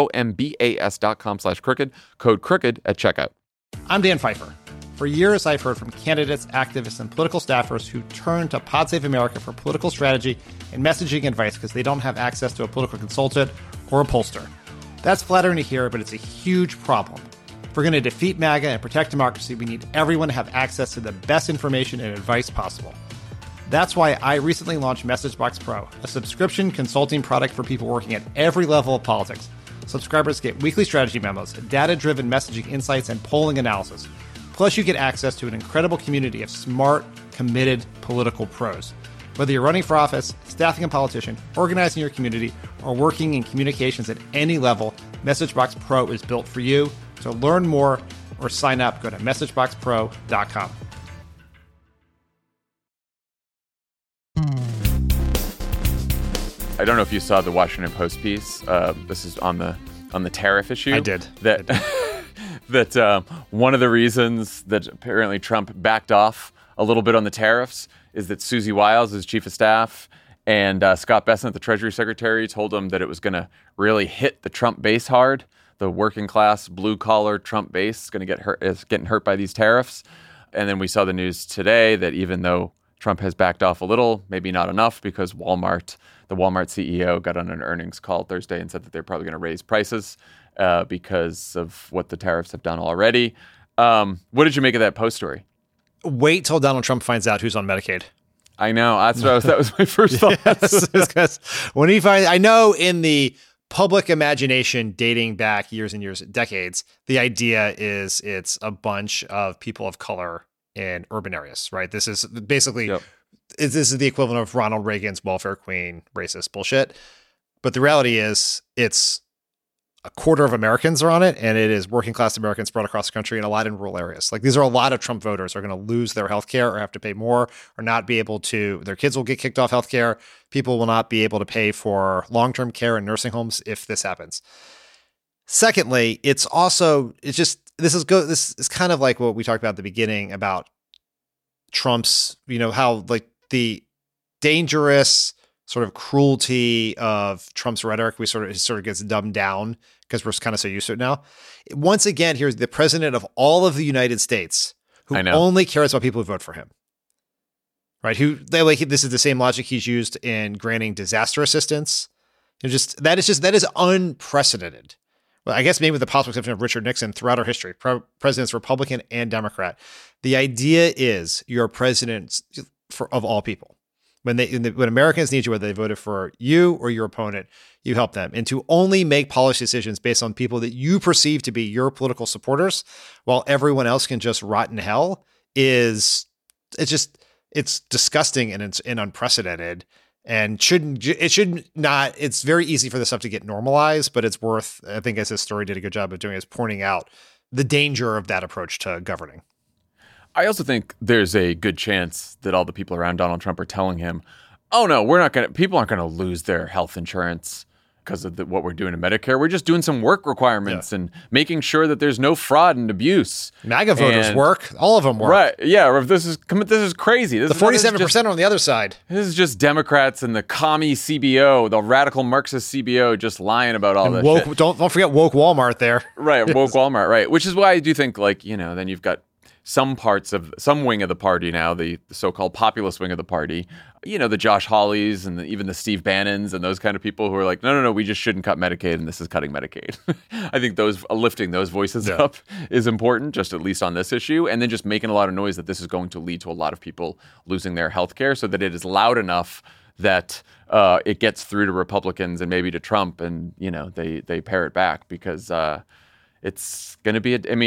BOMBAS.com/crooked. Code crooked at checkout. I'm Dan Pfeiffer. For years, I've heard from candidates, activists, and political staffers who turn to Pod Save America for political strategy and messaging advice because they don't have access to a political consultant or a pollster. That's flattering to hear, but it's a huge problem. If we're going to defeat MAGA and protect democracy, we need everyone to have access to the best information and advice possible. That's why I recently launched MessageBox Pro, a subscription consulting product for people working at every level of politics. Subscribers get weekly strategy memos, data-driven messaging insights, and polling analysis. Plus, you get access to an incredible community of smart, committed political pros. Whether you're running for office, staffing a politician, organizing your community, or working in communications at any level, MessageBox Pro is built for you. So learn more or sign up, go to MessageBoxPro.com. I don't know if you saw the Washington Post piece. This is on the tariff issue. I did. That one of the reasons that apparently Trump backed off a little bit on the tariffs is that Susie Wiles, his chief of staff, and Scott Bessent, the Treasury Secretary, told him that it was going to really hit the Trump base hard. The working class, blue collar Trump base is going to getting hurt by these tariffs. And then we saw the news today that even though Trump has backed off a little, maybe not enough, because the Walmart CEO got on an earnings call Thursday and said that they're probably going to raise prices because of what the tariffs have done already. What did you make of that Post story? Wait till Donald Trump finds out who's on Medicaid. I know. That was my first thought. Because when he finds, I know in the public imagination dating back years and years, decades, the idea is it's a bunch of people of color in urban areas, right? This is basically, this is the equivalent of Ronald Reagan's welfare queen racist bullshit. But the reality is it's a quarter of Americans are on it, and it is working class Americans spread across the country and a lot in rural areas. Like, these are a lot of Trump voters who are going to lose their health care or have to pay more or not be able to, their kids will get kicked off health care. People will not be able to pay for long-term care in nursing homes if this happens. Secondly, this is kind of like what we talked about at the beginning about Trump's, how like the dangerous sort of cruelty of Trump's rhetoric, it sort of gets dumbed down because we're kind of so used to it now. Once again, here's the president of all of the United States who only cares about people who vote for him. Right? This is the same logic he's used in granting disaster assistance. That is unprecedented. Well, I guess maybe with the possible exception of Richard Nixon throughout our history, presidents, Republican and Democrat. The idea is you're president of all people. When Americans need you, whether they voted for you or your opponent, you help them. And to only make policy decisions based on people that you perceive to be your political supporters, while everyone else can just rot in hell, it's disgusting and it's unprecedented. And it's very easy for this stuff to get normalized, but it's worth, I think as this story did a good job of doing, is pointing out the danger of that approach to governing. I also think there's a good chance that all the people around Donald Trump are telling him, oh no, people aren't going to lose their health insurance because of what we're doing to Medicare. We're just doing some work requirements and making sure that there's no fraud and abuse. MAGA voters work. All of them work. Right. Yeah. This is crazy. The 47% on the other side. This is just Democrats and the commie CBO, the radical Marxist CBO, just lying about all this shit. Don't forget woke Walmart there. Right. Woke Walmart. Right. Which is why I do think, then you've got some wing of the party now, the so-called populist wing of the party, the Josh Hawleys and even the Steve Bannons and those kind of people who are like, no, we just shouldn't cut Medicaid and this is cutting Medicaid. I think lifting those voices up is important, just at least on this issue, and then just making a lot of noise that this is going to lead to a lot of people losing their health care so that it is loud enough that it gets through to Republicans and maybe to Trump and, they pare it back because it's going to be the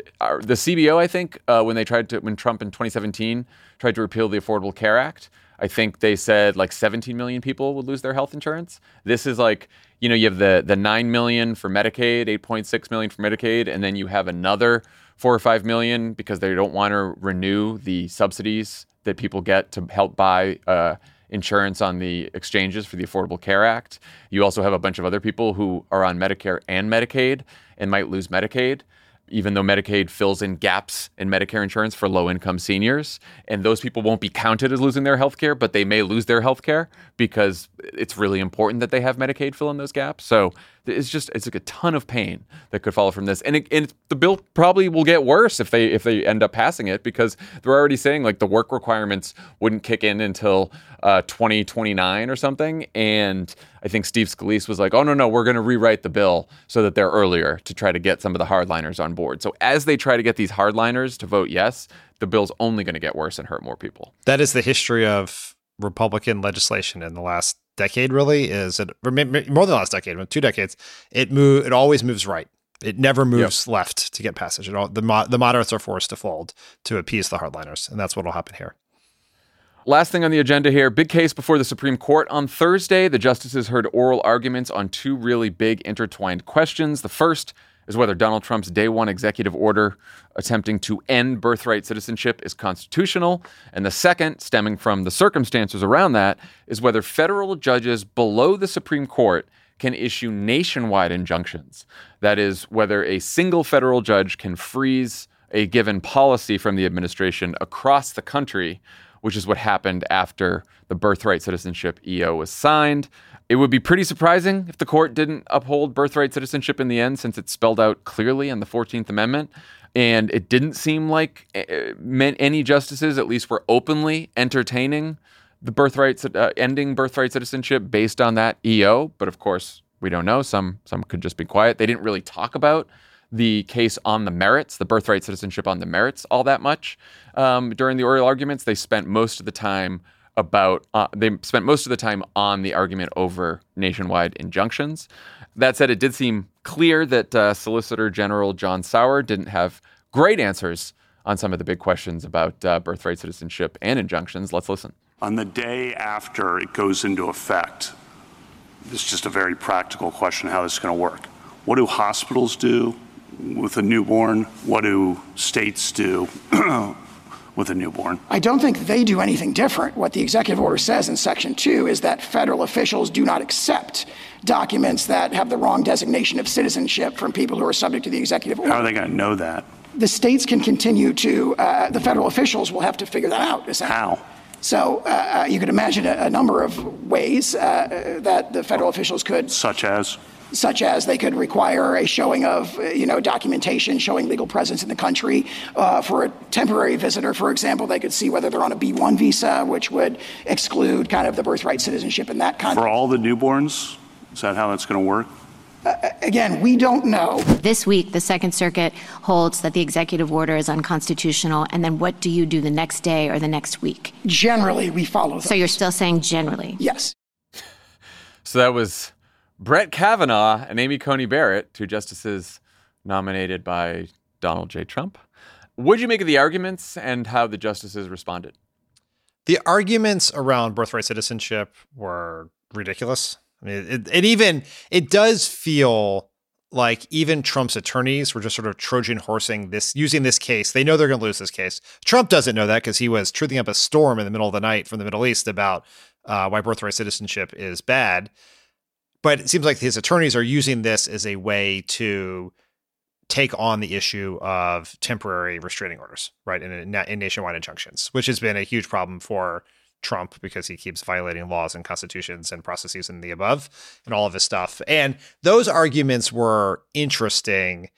CBO, I think, when Trump in 2017 tried to repeal the Affordable Care Act, I think they said 17 million people would lose their health insurance. This is you have the 9 million for Medicaid, 8.6 million for Medicaid, and then you have another 4 or 5 million because they don't want to renew the subsidies that people get to help buy insurance on the exchanges for the Affordable Care Act. You also have a bunch of other people who are on Medicare and Medicaid and might lose Medicaid, even though Medicaid fills in gaps in Medicare insurance for low-income seniors. And those people won't be counted as losing their health care, but they may lose their health care because it's really important that they have Medicaid fill in those gaps. So it's like a ton of pain that could follow from this. And the bill probably will get worse if they end up passing it, because they're already saying the work requirements wouldn't kick in until 2029 or something. And I think Steve Scalise was like, oh, no, we're going to rewrite the bill so that they're earlier to try to get some of the hardliners on board. So as they try to get these hardliners to vote yes, the bill's only going to get worse and hurt more people. That is the history of Republican legislation in the last decade, really, more than the last decade, 2 decades. It always moves right. It never moves left to get passage. The moderates are forced to fold to appease the hardliners, and that's what will happen here. Last thing on the agenda here, big case before the Supreme Court on Thursday. The justices heard oral arguments on 2 really big intertwined questions. The first is whether Donald Trump's day one executive order attempting to end birthright citizenship is constitutional. And the second, stemming from the circumstances around that, is whether federal judges below the Supreme Court can issue nationwide injunctions. That is, whether a single federal judge can freeze a given policy from the administration across the country, which is what happened after the birthright citizenship EO was signed. It would be pretty surprising if the court didn't uphold birthright citizenship in the end, since it's spelled out clearly in the 14th Amendment. And it didn't seem like any justices, at least, were openly entertaining the ending birthright citizenship based on that EO. But of course, we don't know. Some could just be quiet. They didn't really talk about the case on the merits, the birthright citizenship on the merits, all that much during the oral arguments. They spent most of the time on the argument over nationwide injunctions. That said, it did seem clear that Solicitor General John Sauer didn't have great answers on some of the big questions about birthright citizenship and injunctions. Let's listen. On the day after it goes into effect, this is just a very practical question how this is going to work. What do hospitals do with a newborn? What do states do with a newborn? I don't think they do anything different. What the executive order says in Section 2 is that federal officials do not accept documents that have the wrong designation of citizenship from people who are subject to the executive order. How are they going to know that? The states can continue to, the federal officials will have to figure that out. How? So you could imagine a number of ways that the federal officials could. Such as they could require a showing of, documentation showing legal presence in the country. For a temporary visitor, for example, they could see whether they're on a B-1 visa, which would exclude kind of the birthright citizenship in that country. For all the newborns? Is that how that's going to work? Again, we don't know. This week, the Second Circuit holds that the executive order is unconstitutional. And then what do you do the next day or the next week? Generally, we follow them. So you're still saying generally? Yes. So that was Brett Kavanaugh and Amy Coney Barrett, two justices nominated by Donald J. Trump. What did you make of the arguments and how the justices responded? The arguments around birthright citizenship were ridiculous. I mean, it does feel like even Trump's attorneys were just sort of Trojan horsing this, using this case. They know they're going to lose this case. Trump doesn't know that because he was truthing up a storm in the middle of the night from the Middle East about why birthright citizenship is bad. But it seems like his attorneys are using this as a way to take on the issue of temporary restraining orders, right, in nationwide injunctions, which has been a huge problem for Trump because he keeps violating laws and constitutions and processes and the above and all of his stuff. And those arguments were interesting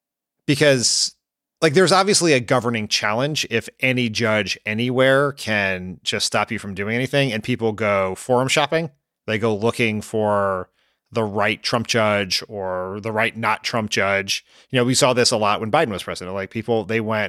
because, like, there's obviously a governing challenge if any judge anywhere can just stop you from doing anything, and people go forum shopping. They go looking for the right Trump judge or the right not Trump judge. You know, we saw this a lot when Biden was president. Like, people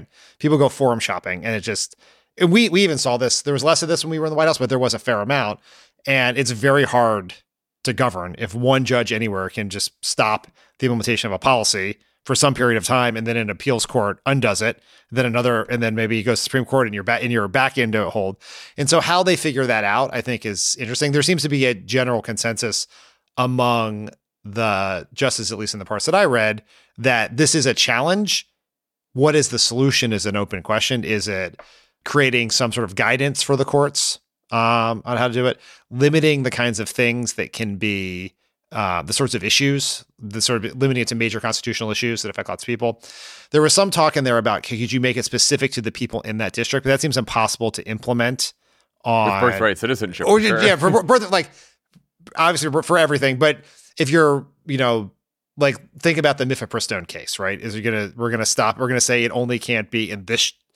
go forum shopping, and it just, and we even saw this. There was less of this when we were in the White House, but there was a fair amount. And it's very hard to govern if one judge anywhere can just stop the implementation of a policy for some period of time, and then an appeals court undoes it, then another, and then maybe it goes to the Supreme Court and you're back into a hold. And so how they figure that out, I think, is interesting. There seems to be a general consensus among the justices, at least in the parts that I read, that this is a challenge. What is the solution is an open question. Is it creating some sort of guidance for the courts on how to do it, limiting the kinds of things that can be the sorts of issues, the sort of limiting it to major constitutional issues that affect lots of people. There was some talk in there about, could you make it specific to the people in that district? But that seems impossible to implement on with birthright citizenship. Or sure. Yeah, for birth, like obviously for everything. But if you're, like, think about the Mifepristone case, right? We're going to say it only can't be in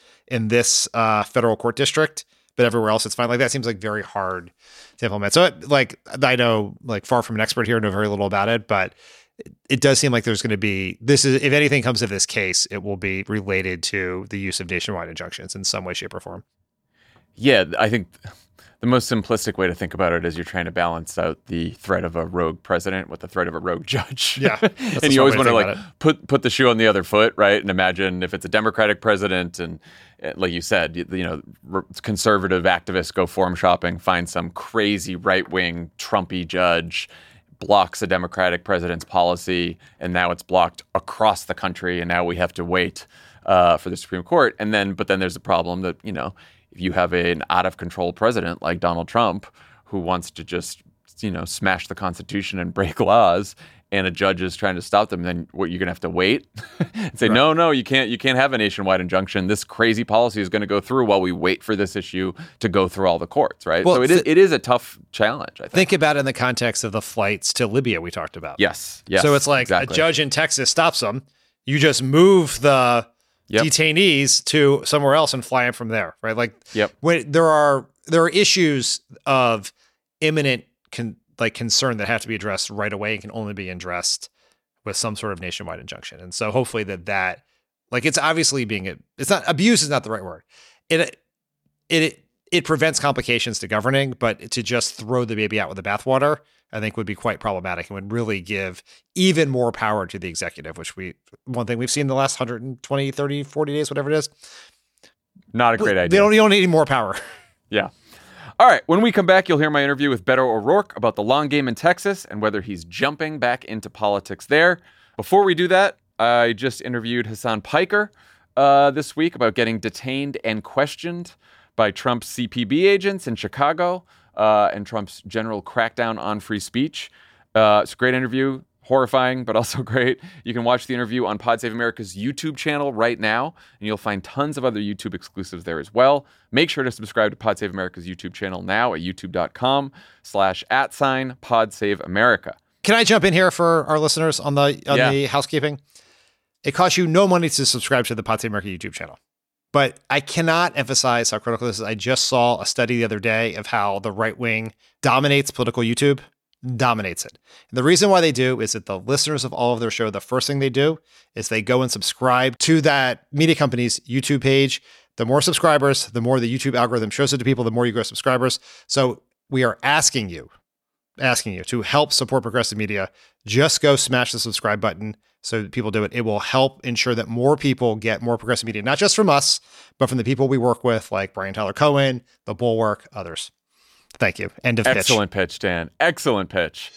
this federal court district, but everywhere else it's fine. Like, that seems like very hard to implement. So I know, like, far from an expert here, know very little about it, but it does seem like there's going to be, if anything comes of this case, it will be related to the use of nationwide injunctions in some way, shape, or form. Yeah, I think the most simplistic way to think about it is you're trying to balance out the threat of a rogue president with the threat of a rogue judge. Yeah. And you always want to like put the shoe on the other foot, right? And imagine if it's a Democratic president and, like you said, conservative activists go forum shopping, find some crazy right-wing Trumpy judge, blocks a Democratic president's policy, and now it's blocked across the country, and now we have to wait for the Supreme Court. But then there's the problem that, if you have an out-of-control president like Donald Trump who wants to just, smash the Constitution and break laws, and a judge is trying to stop them, then what, you're going to have to wait and say, right. No, you can't have a nationwide injunction. This crazy policy is going to go through while we wait for this issue to go through all the courts, right? Well, so it is a tough challenge, I think. About it in the context of the flights to Libya we talked about. Yes. So it's like exactly. A judge in Texas stops them. You just move the detainees to somewhere else and fly them from there, right? Like, when there are issues of imminent concern that have to be addressed right away and can only be addressed with some sort of nationwide injunction. And so hopefully that it's obviously it's not, abuse is not the right word. It prevents complications to governing, but to just throw the baby out with the bathwater, I think would be quite problematic and would really give even more power to the executive, which one thing we've seen in the last 120, 30, 40 days, whatever it is. Not a great idea. You don't need any more power. Yeah. All right. When we come back, you'll hear my interview with Beto O'Rourke about the long game in Texas and whether he's jumping back into politics there. Before we do that, I just interviewed Hasan Piker this week about getting detained and questioned by Trump's CPB agents in Chicago and Trump's general crackdown on free speech. It's a great interview. Horrifying, but also great. You can watch the interview on Pod Save America's YouTube channel right now, and you'll find tons of other YouTube exclusives there as well. Make sure to subscribe to Pod Save America's YouTube channel now at youtube.com/@Pod Save America. Can I jump in here for our listeners on the housekeeping? It costs you no money to subscribe to the Pod Save America YouTube channel, but I cannot emphasize how critical this is. I just saw a study the other day of how the right wing dominates political YouTube. dominates it. And the reason why they do is that the listeners of all of their show, the first thing they do is they go and subscribe to that media company's YouTube page. The more subscribers, the more the YouTube algorithm shows it to people, the more you grow subscribers. So we are asking you to help support progressive media. Just go smash the subscribe button so that people do it. It will help ensure that more people get more progressive media, not just from us, but from the people we work with, like Brian Tyler Cohen, The Bulwark, others. Thank you. End of pitch. Excellent pitch, Dan. Excellent pitch.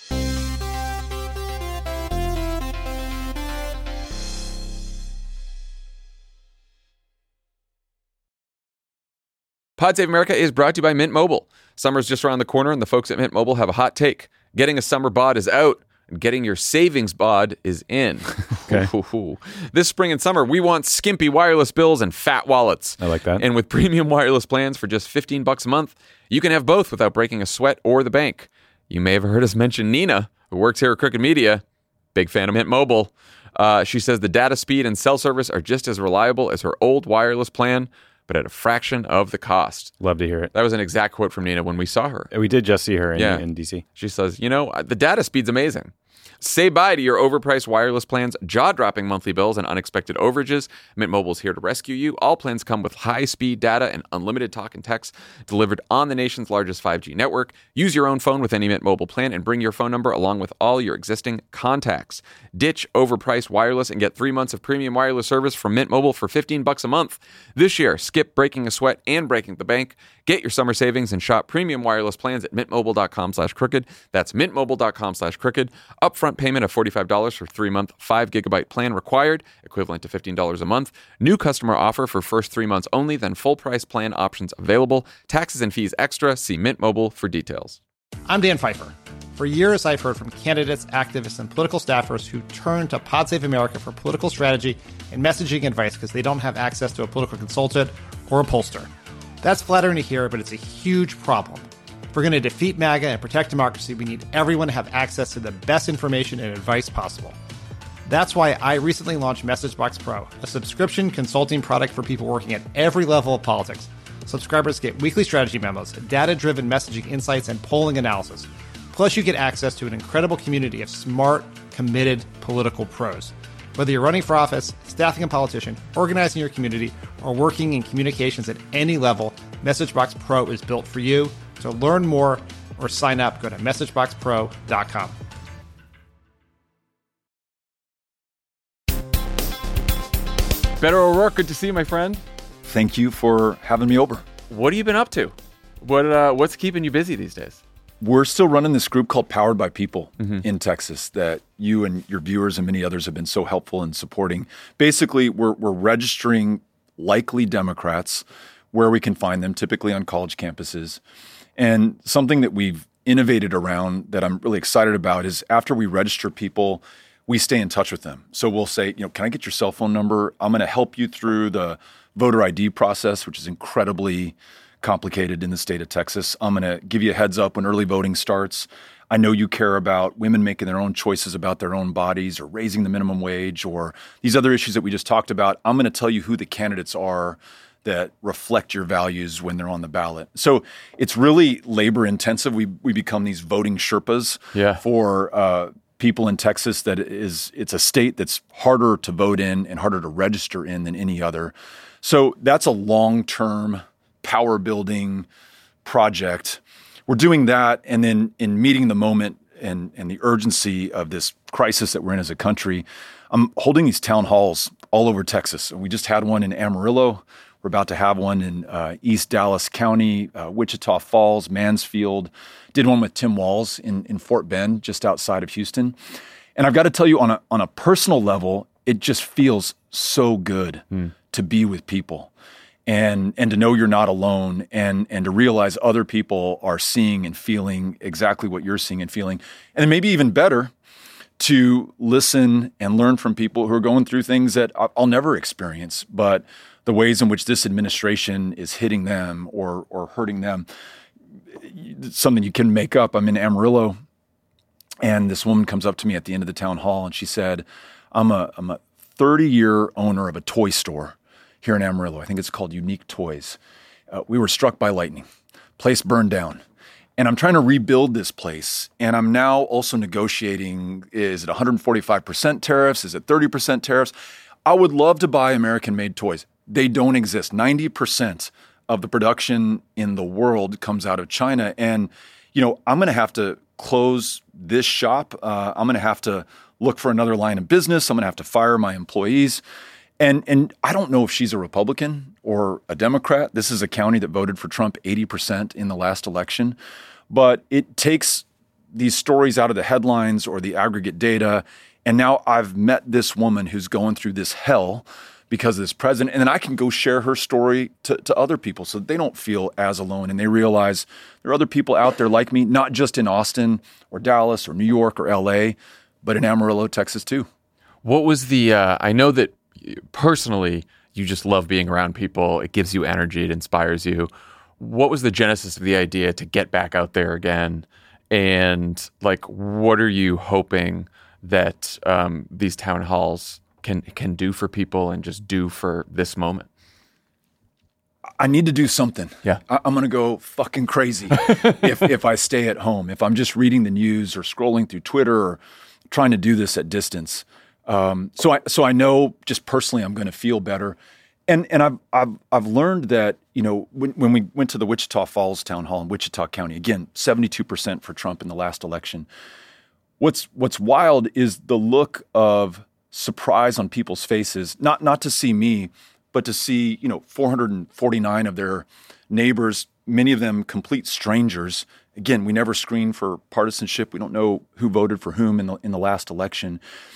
Pod Save America is brought to you by Mint Mobile. Summer's just around the corner, and the folks at Mint Mobile have a hot take. Getting a summer bod is out, and getting your savings bod is in. Okay. This spring and summer, we want skimpy wireless bills and fat wallets. I like that. And with premium wireless plans for just $15 a month, you can have both without breaking a sweat or the bank. You may have heard us mention Nina, who works here at Crooked Media. Big fan of Mint Mobile. She says the data speed and cell service are just as reliable as her old wireless plan, but at a fraction of the cost. Love to hear it. That was an exact quote from Nina when we saw her. We did just see her in DC. She says, the data speed's amazing. Say bye to your overpriced wireless plans, jaw-dropping monthly bills, and unexpected overages. Mint Mobile's here to rescue you. All plans come with high-speed data and unlimited talk and text delivered on the nation's largest 5G network. Use your own phone with any Mint Mobile plan and bring your phone number along with all your existing contacts. Ditch overpriced wireless and get 3 months of premium wireless service from Mint Mobile for $15 a month. This year, skip breaking a sweat and breaking the bank. Get your summer savings and shop premium wireless plans at mintmobile.com/crooked. That's mintmobile.com/crooked. Upfront payment of $45 for 3-month 5-gigabyte plan required, equivalent to $15 a month. New customer offer for first 3 months only, then full price plan options available. Taxes and fees extra. See Mint Mobile for details. I'm Dan Pfeiffer. For years, I've heard from candidates, activists, and political staffers who turn to Pod Save America for political strategy and messaging advice because they don't have access to a political consultant or a pollster. That's flattering to hear, but it's a huge problem. If we're going to defeat MAGA and protect democracy, we need everyone to have access to the best information and advice possible. That's why I recently launched MessageBox Pro, a subscription consulting product for people working at every level of politics. Subscribers get weekly strategy memos, data-driven messaging insights, and polling analysis. Plus, you get access to an incredible community of smart, committed political pros. Whether you're running for office, staffing a politician, organizing your community, or working in communications at any level, MessageBox Pro is built for you. To learn more or sign up, go to MessageBoxPro.com. Beto O'Rourke, good to see you, my friend. Thank you for having me over. What have you been up to? What's keeping you busy these days? We're still running this group called Powered by People in Texas that you and your viewers and many others have been so helpful in supporting. Basically, we're registering likely Democrats where we can find them, typically on college campuses. And something that we've innovated around that I'm really excited about is after we register people, we stay in touch with them. So we'll say, can I get your cell phone number? I'm going to help you through the voter ID process, which is incredibly complicated in the state of Texas. I'm going to give you a heads up when early voting starts. I know you care about women making their own choices about their own bodies or raising the minimum wage or these other issues that we just talked about. I'm going to tell you who the candidates are that reflect your values when they're on the ballot. So it's really labor intensive. We become these voting Sherpas for people in Texas. It's a state that's harder to vote in and harder to register in than any other. So that's a long-term power building project. We're doing that, and then in meeting the moment and the urgency of this crisis that we're in as a country, I'm holding these town halls all over Texas. We just had one in Amarillo. We're about to have one in East Dallas County, Wichita Falls, Mansfield. Did one with Tim Walz in Fort Bend, just outside of Houston. And I've got to tell you, on a personal level, it just feels so good to be with people. And to know you're not alone and to realize other people are seeing and feeling exactly what you're seeing and feeling. And maybe even better, to listen and learn from people who are going through things that I'll never experience, but the ways in which this administration is hitting them or hurting them, something you can make up. I'm in Amarillo, and this woman comes up to me at the end of the town hall, and she said, I'm a 30-year owner of a toy store here in Amarillo. I think it's called Unique Toys. We were struck by lightning. Place burned down. And I'm trying to rebuild this place. And I'm now also negotiating, is it 145% tariffs? Is it 30% tariffs? I would love to buy American-made toys. They don't exist. 90% of the production in the world comes out of China. And, I'm going to have to close this shop. I'm going to have to look for another line of business. I'm going to have to fire my employees. And I don't know if she's a Republican or a Democrat. This is a county that voted for Trump 80% in the last election. But it takes these stories out of the headlines or the aggregate data. And now I've met this woman who's going through this hell because of this president. And then I can go share her story to other people so that they don't feel as alone. And they realize there are other people out there like me, not just in Austin or Dallas or New York or LA, but in Amarillo, Texas too. What was the, I know that personally, you just love being around people. It gives you energy. It inspires you. What was the genesis of the idea to get back out there again? And what are you hoping that these town halls can do for people and just do for this moment? I need to do something. Yeah. I'm going to go fucking crazy if I stay at home. If I'm just reading the news or scrolling through Twitter or trying to do this at distance. So I know just personally I'm going to feel better. And I've learned that, when we went to the Wichita Falls town hall in Wichita County, again, 72% for Trump in the last election. What's wild is the look of surprise on people's faces, not to see me, but to see, 449 of their neighbors, many of them complete strangers. Again, we never screen for partisanship. We don't know who voted for whom in the last election.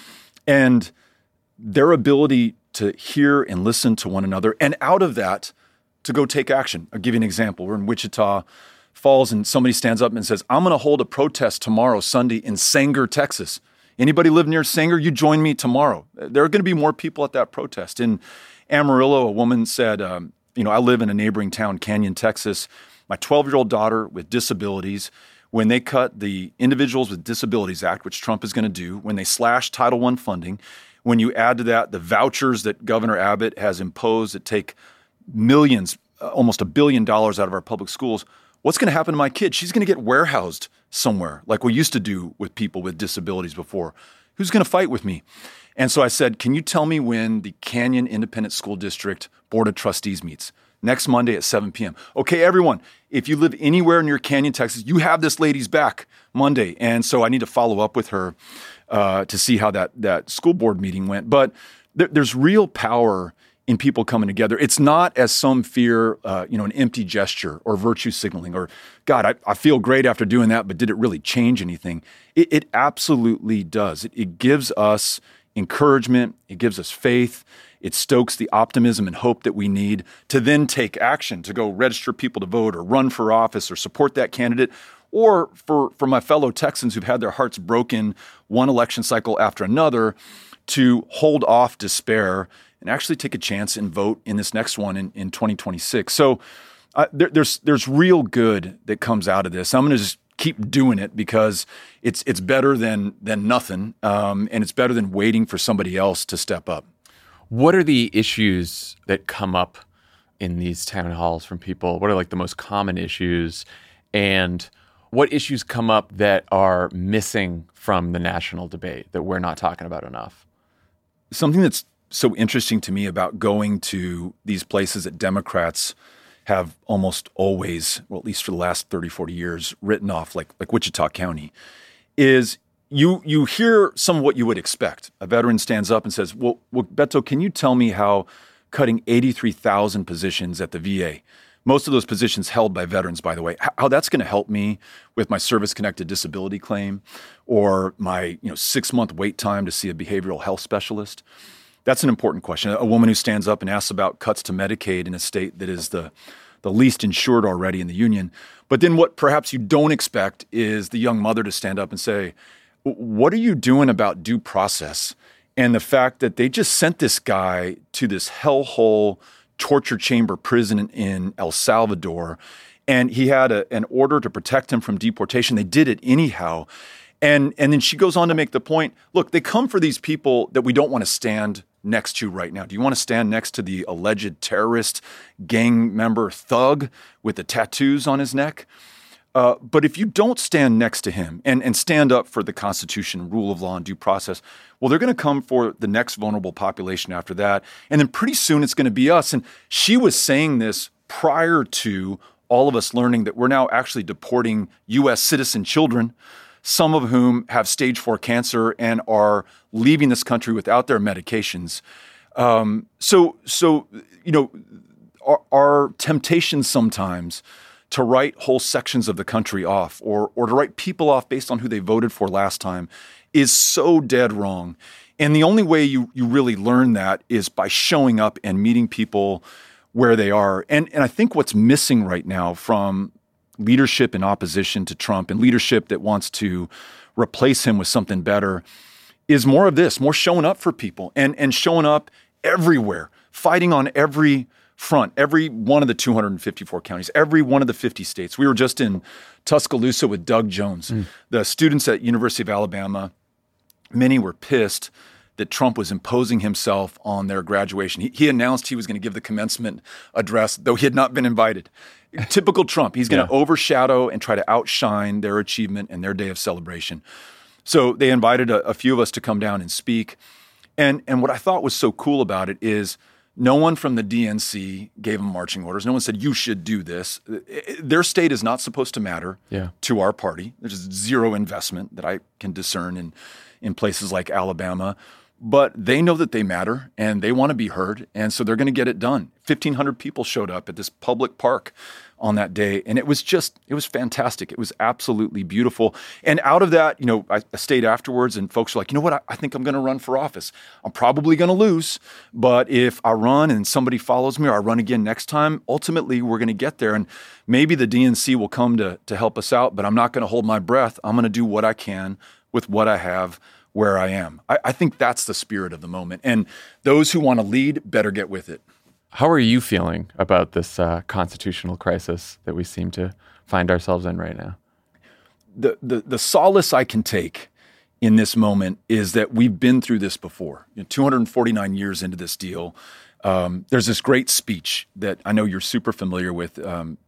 And their ability to hear and listen to one another, and out of that, to go take action. I'll give you an example. We're in Wichita Falls, and somebody stands up and says, I'm going to hold a protest tomorrow, Sunday, in Sanger, Texas. Anybody live near Sanger? You join me tomorrow. There are going to be more people at that protest. In Amarillo, a woman said, I live in a neighboring town, Canyon, Texas. My 12-year-old daughter with disabilities, when they cut the Individuals with Disabilities Act, which Trump is going to do, when they slash Title I funding, when you add to that the vouchers that Governor Abbott has imposed that take millions, almost $1 billion out of our public schools, what's going to happen to my kid? She's going to get warehoused somewhere like we used to do with people with disabilities before. Who's going to fight with me? And so I said, can you tell me when the Canyon Independent School District Board of Trustees meets? Next Monday at 7 p.m. Okay, everyone, if you live anywhere near Canyon, Texas, you have this lady's back Monday. And so I need to follow up with her to see how that school board meeting went. But there's real power in people coming together. It's not, as some fear, an empty gesture or virtue signaling or, God, I feel great after doing that, but did it really change anything? It absolutely does. It gives us encouragement. It gives us faith. It stokes the optimism and hope that we need to then take action, to go register people to vote or run for office or support that candidate, or for my fellow Texans who've had their hearts broken one election cycle after another, to hold off despair and actually take a chance and vote in this next one in 2026. So there's real good that comes out of this. I'm going to just keep doing it because it's better than nothing, and it's better than waiting for somebody else to step up. What are the issues that come up in these town halls from people? What are the most common issues? And what issues come up that are missing from the national debate that we're not talking about enough? Something that's so interesting to me about going to these places that Democrats have almost always, well, at least for the last 30, 40 years, written off, like Wichita County, is you hear some of what you would expect. A veteran stands up and says, well, Beto, can you tell me how cutting 83,000 positions at the VA, most of those positions held by veterans, by the way, how that's going to help me with my service-connected disability claim or my 6-month wait time to see a behavioral health specialist? That's an important question. A woman who stands up and asks about cuts to Medicaid in a state that is the least insured already in the union. But then what perhaps you don't expect is the young mother to stand up and say, what are you doing about due process and the fact that they just sent this guy to this hellhole torture chamber prison in El Salvador, and he had an order to protect him from deportation. They did it anyhow. And then she goes on to make the point, look, they come for these people that we don't want to stand next to right now. Do you want to stand next to the alleged terrorist gang member thug with the tattoos on his neck? But if you don't stand next to him and stand up for the Constitution, rule of law, and due process, well, they're going to come for the next vulnerable population after that. And then pretty soon it's going to be us. And she was saying this prior to all of us learning that we're now actually deporting U.S. citizen children, some of whom have stage 4 cancer and are leaving this country without their medications. So our temptation sometimes to write whole sections of the country off or to write people off based on who they voted for last time is so dead wrong. And the only way you really learn that is by showing up and meeting people where they are. And I think what's missing right now from leadership in opposition to Trump and leadership that wants to replace him with something better is more of this, more showing up for people and showing up everywhere, fighting on every front, every one of the 254 counties, every one of the 50 states. We were just in Tuscaloosa with Doug Jones. The students at University of Alabama, many were pissed that Trump was imposing himself on their graduation. He announced he was going to give the commencement address, though he had not been invited. Typical Trump. He's going to overshadow and try to outshine their achievement and their day of celebration. So they invited a few of us to come down and speak. And what I thought was so cool about it is no one from the DNC gave them marching orders. No one said, you should do this. Their state is not supposed to matter to our party. There's zero investment that I can discern in places like Alabama. But they know that they matter and they want to be heard. And so they're going to get it done. 1,500 people showed up at this public park on that day. And it was fantastic. It was absolutely beautiful. And out of that, I stayed afterwards and folks were like, you know what? I think I'm going to run for office. I'm probably going to lose. But if I run and somebody follows me or I run again next time, ultimately we're going to get there. And maybe the DNC will come to help us out, but I'm not going to hold my breath. I'm going to do what I can with what I have where I am. I think that's the spirit of the moment. And those who want to lead better get with it. How are you feeling about this constitutional crisis that we seem to find ourselves in right now? The solace I can take in this moment is that we've been through this before. 249 years into this deal, there's this great speech that I know you're super familiar with.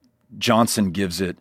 Johnson gives it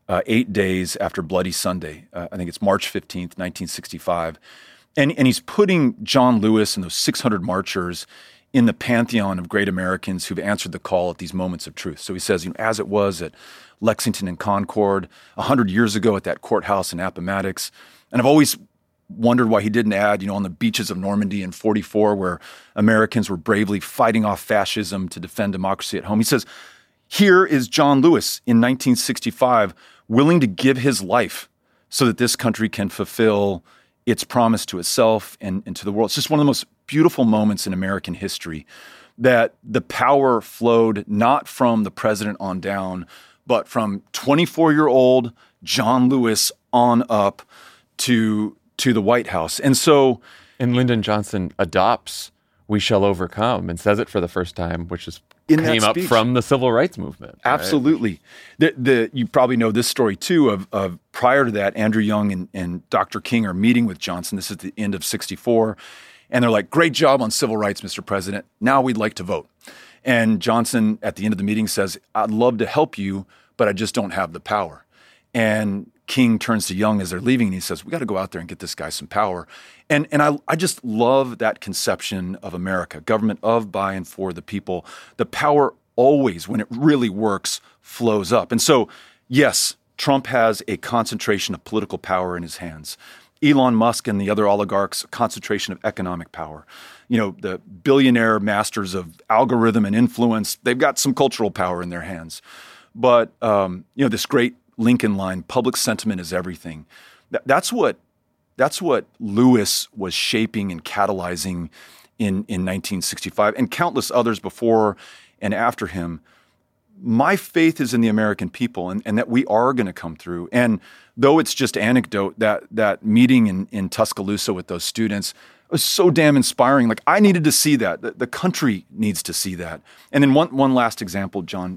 8 days after Bloody Sunday. I think it's March 15th, 1965. And he's putting John Lewis and those 600 marchers in the pantheon of great Americans who've answered the call at these moments of truth. So he says, as it was at Lexington and Concord, 100 years ago at that courthouse in Appomattox. And I've always wondered why he didn't add, on the beaches of Normandy in 44, where Americans were bravely fighting off fascism to defend democracy at home. He says, here is John Lewis in 1965, willing to give his life so that this country can fulfill its promise to itself and to the world. It's just one of the most beautiful moments in American history that the power flowed not from the president on down, but from 24-year-old John Lewis on up to the White House. And Lyndon Johnson adopts "We Shall Overcome" and says it for the first time, which came up from the civil rights movement. Absolutely. Right? You probably know this story too of prior to that, Andrew Young and Dr. King are meeting with Johnson. This is the end of 64. And they're like, great job on civil rights, Mr. President. Now we'd like to vote. And Johnson at the end of the meeting says, I'd love to help you, but I just don't have the power. And King turns to Young as they're leaving and he says, we got to go out there and get this guy some power. And I just love that conception of America, government of, by, and for the people. The power always, when it really works, flows up. And so, yes, Trump has a concentration of political power in his hands. Elon Musk and the other oligarchs, a concentration of economic power. The billionaire masters of algorithm and influence, they've got some cultural power in their hands. But, this great Lincoln line, public sentiment is everything. That's what Lewis was shaping and catalyzing in 1965 and countless others before and after him. My faith is in the American people and that we are going to come through. And though it's just anecdote, that meeting in Tuscaloosa with those students was so damn inspiring. Like, I needed to see that. The country needs to see that. And then one last example, John.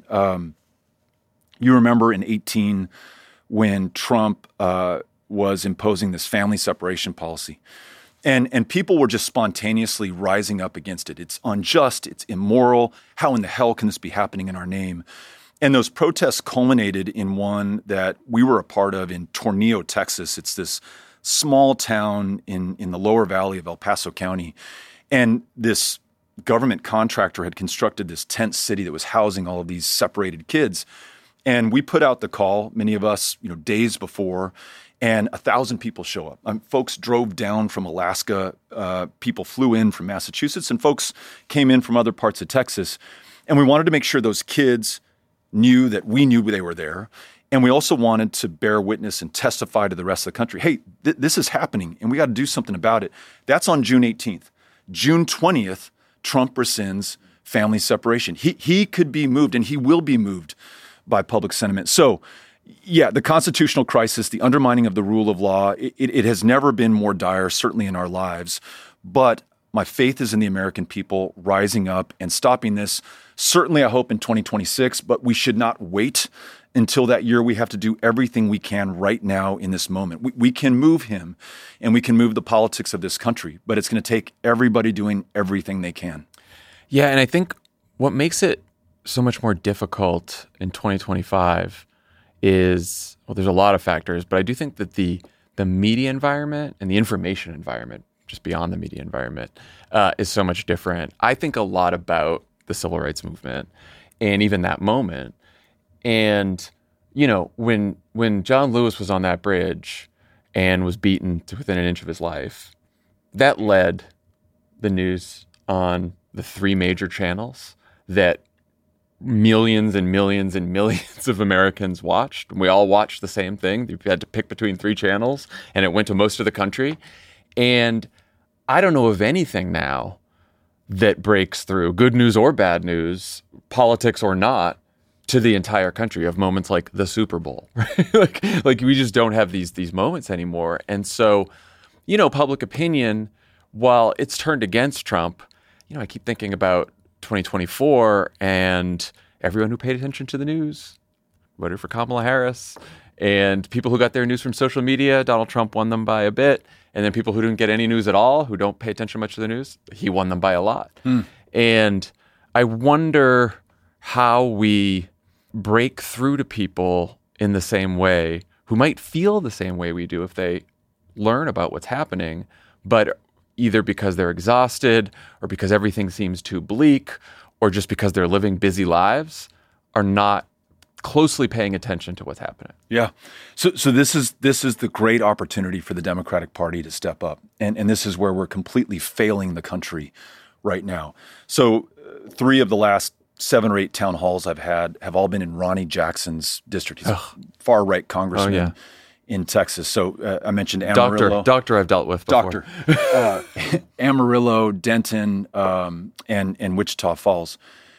You remember in 2018 when Trump was imposing this family separation policy. And people were just spontaneously rising up against it. It's unjust. It's immoral. How in the hell can this be happening in our name? And those protests culminated in one that we were a part of in Tornillo, Texas. It's this small town in the lower valley of El Paso County. And this government contractor had constructed this tent city that was housing all of these separated kids. And we put out the call, many of us, days before, and 1,000 people show up. Folks drove down from Alaska. People flew in from Massachusetts, and folks came in from other parts of Texas. And we wanted to make sure those kids knew that we knew they were there. And we also wanted to bear witness and testify to the rest of the country. Hey, this is happening, and we got to do something about it. That's on June 18th. June 20th, Trump rescinds family separation. He could be moved, and he will be moved by public sentiment. So, yeah, the constitutional crisis, the undermining of the rule of law, it has never been more dire, certainly in our lives. But my faith is in the American people rising up and stopping this. Certainly, I hope in 2026, but we should not wait until that year. We have to do everything we can right now in this moment. We can move him, and we can move the politics of this country, but it's going to take everybody doing everything they can. Yeah, and I think what makes it so much more difficult in 2025 is, well, there's a lot of factors, but I do think that the media environment and the information environment, just beyond the media environment, is so much different. I think a lot about the civil rights movement and even that moment. And, when John Lewis was on that bridge and was beaten to within an inch of his life, that led the news on the 3 major channels that millions and millions and millions of Americans watched. We all watched the same thing. You had to pick between 3 channels, and it went to most of the country. And I don't know of anything now that breaks through, good news or bad news, politics or not, to the entire country, of moments like the Super Bowl. Right? like we just don't have these moments anymore. And so, public opinion, while it's turned against Trump, I keep thinking about 2024 and everyone who paid attention to the news voted for Kamala Harris, and people who got their news from social media, Donald Trump won them by a bit. And then people who didn't get any news at all, who don't pay attention much to the news, he won them by a lot. And I wonder how we break through to people in the same way, who might feel the same way we do if they learn about what's happening, but either because they're exhausted or because everything seems too bleak or just because they're living busy lives, are not closely paying attention to what's happening. Yeah. So this is the great opportunity for the Democratic Party to step up. And this is where we're completely failing the country right now. So 3 of the last 7 or 8 town halls I've had have all been in Ronnie Jackson's district. He's a far-right congressman in Texas. So I mentioned Amarillo. Doctor I've dealt with before. Amarillo, Denton, and Wichita Falls.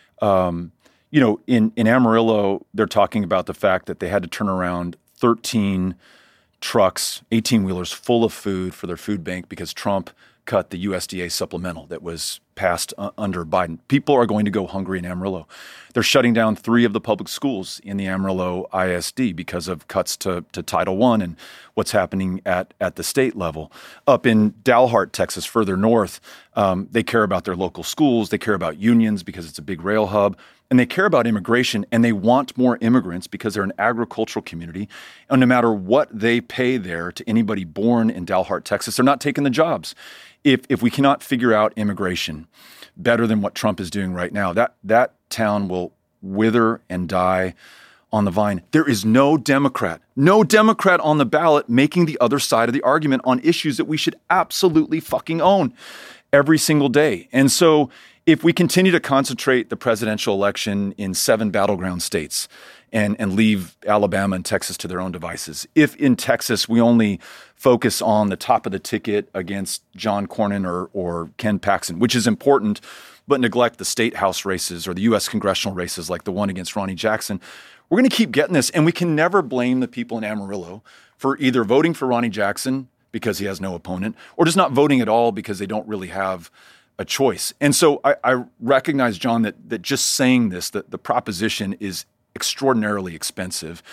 In Amarillo, they're talking about the fact that they had to turn around 13 trucks, 18-wheelers full of food for their food bank because Trump cut the USDA supplemental that was passed under Biden. People are going to go hungry in Amarillo. They're shutting down 3 of the public schools in the Amarillo ISD because of cuts to Title I and what's happening at the state level. Up in Dalhart, Texas, further north, they care about their local schools. They care about unions because it's a big rail hub. And they care about immigration, and they want more immigrants because they're an agricultural community. And no matter what they pay there to anybody born in Dalhart, Texas, they're not taking the jobs. If we cannot figure out immigration better than what Trump is doing right now, that town will wither and die on the vine. There is no Democrat on the ballot making the other side of the argument on issues that we should absolutely fucking own every single day. And so if we continue to concentrate the presidential election in 7 battleground states and leave Alabama and Texas to their own devices, if in Texas we only focus on the top of the ticket against John Cornyn or Ken Paxton, which is important, but neglect the state house races or the U.S. congressional races like the one against Ronnie Jackson, we're going to keep getting this. And we can never blame the people in Amarillo for either voting for Ronnie Jackson because he has no opponent or just not voting at all because they don't really have a choice. And so I recognize, John, that just saying this, that the proposition is extraordinarily expensive.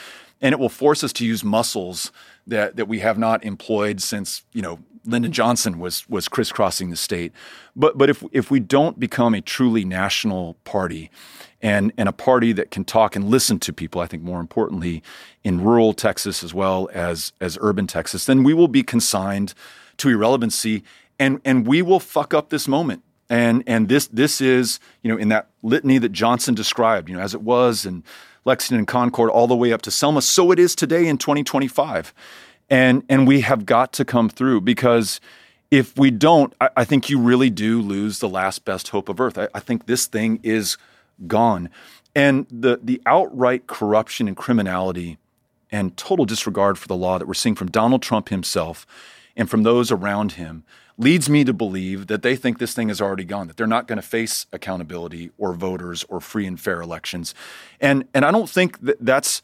And it will force us to use muscles that we have not employed since, Lyndon Johnson was crisscrossing the state. But if we don't become a truly national party and a party that can talk and listen to people, I think more importantly, in rural Texas as well as urban Texas, then we will be consigned to irrelevancy and we will fuck up this moment. And this is, in that litany that Johnson described, as it was in Lexington and Concord all the way up to Selma, so it is today in 2025. And we have got to come through, because if we don't, I think you really do lose the last best hope of Earth. I think this thing is gone. And the outright corruption and criminality and total disregard for the law that we're seeing from Donald Trump himself and from those around him leads me to believe that they think this thing is already gone, that they're not going to face accountability or voters or free and fair elections. And I don't think that's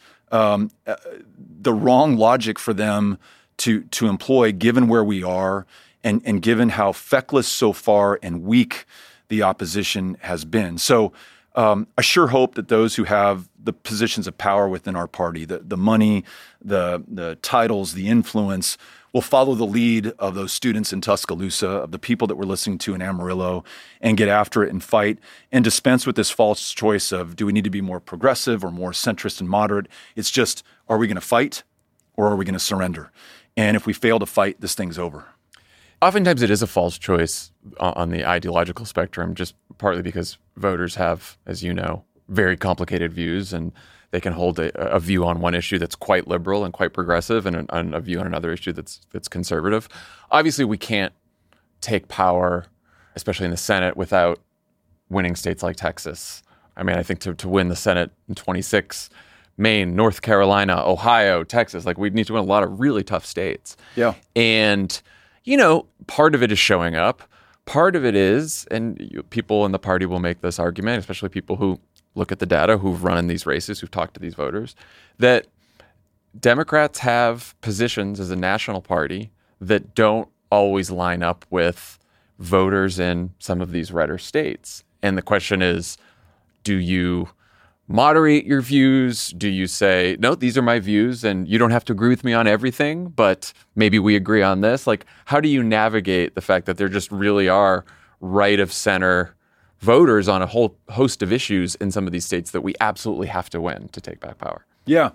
the wrong logic for them to employ, given where we are and given how feckless so far and weak the opposition has been. So I sure hope that those who have the positions of power within our party, the money, the titles, the influence, will follow the lead of those students in Tuscaloosa, of the people that we're listening to in Amarillo, and get after it and fight and dispense with this false choice of, do we need to be more progressive or more centrist and moderate? It's just, are we going to fight or are we going to surrender? And if we fail to fight, this thing's over. Oftentimes it is a false choice on the ideological spectrum, just partly because voters have, as you know, very complicated views, and they can hold a view on one issue that's quite liberal and quite progressive, and a view on another issue that's conservative. Obviously, we can't take power, especially in the Senate, without winning states like Texas. I mean, I think to win the Senate in 26, Maine, North Carolina, Ohio, Texas, we'd need to win a lot of really tough states. Yeah. And, part of it is showing up. Part of it is, and people in the party will make this argument, especially people who look at the data, who've run in these races, who've talked to these voters, that Democrats have positions as a national party that don't always line up with voters in some of these redder states. And the question is, do you moderate your views? Do you say, no, these are my views and you don't have to agree with me on everything, but maybe we agree on this? How do you navigate the fact that there just really are right of center voters on a whole host of issues in some of these states that we absolutely have to win to take back power? Yeah.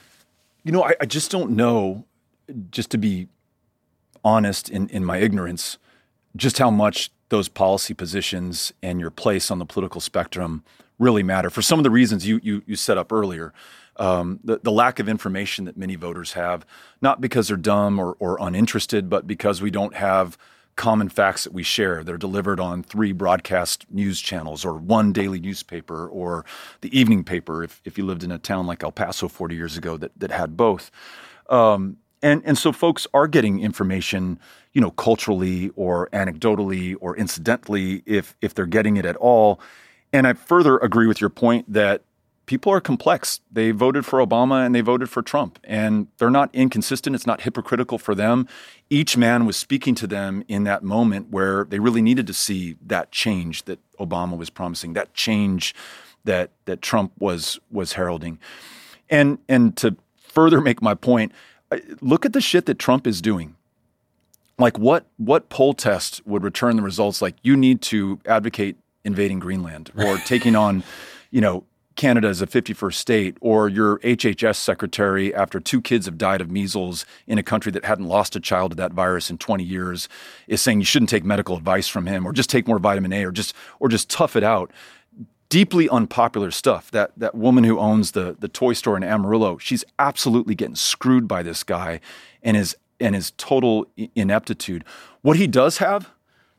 I just don't know, just to be honest in my ignorance, just how much those policy positions and your place on the political spectrum really matter for some of the reasons you set up earlier. The lack of information that many voters have, not because they're dumb or uninterested, but because we don't have common facts that we share. They're delivered on 3 broadcast news channels or 1 daily newspaper or the evening paper if you lived in a town like El Paso 40 years ago that had both. And so folks are getting information, culturally or anecdotally or incidentally if they're getting it at all. And I further agree with your point that people are complex. They voted for Obama and they voted for Trump, and they're not inconsistent. It's not hypocritical for them. Each man was speaking to them in that moment where they really needed to see that change that Obama was promising, that change that Trump was heralding. And to further make my point, look at the shit that Trump is doing. What poll test would return the results like you need to advocate invading Greenland or taking on, Canada as a 51st state, or your HHS secretary, after 2 kids have died of measles in a country that hadn't lost a child to that virus in 20 years, is saying you shouldn't take medical advice from him, or just take more vitamin A, or just tough it out. Deeply unpopular stuff. That woman who owns the toy store in Amarillo, she's absolutely getting screwed by this guy and his total ineptitude. What he does have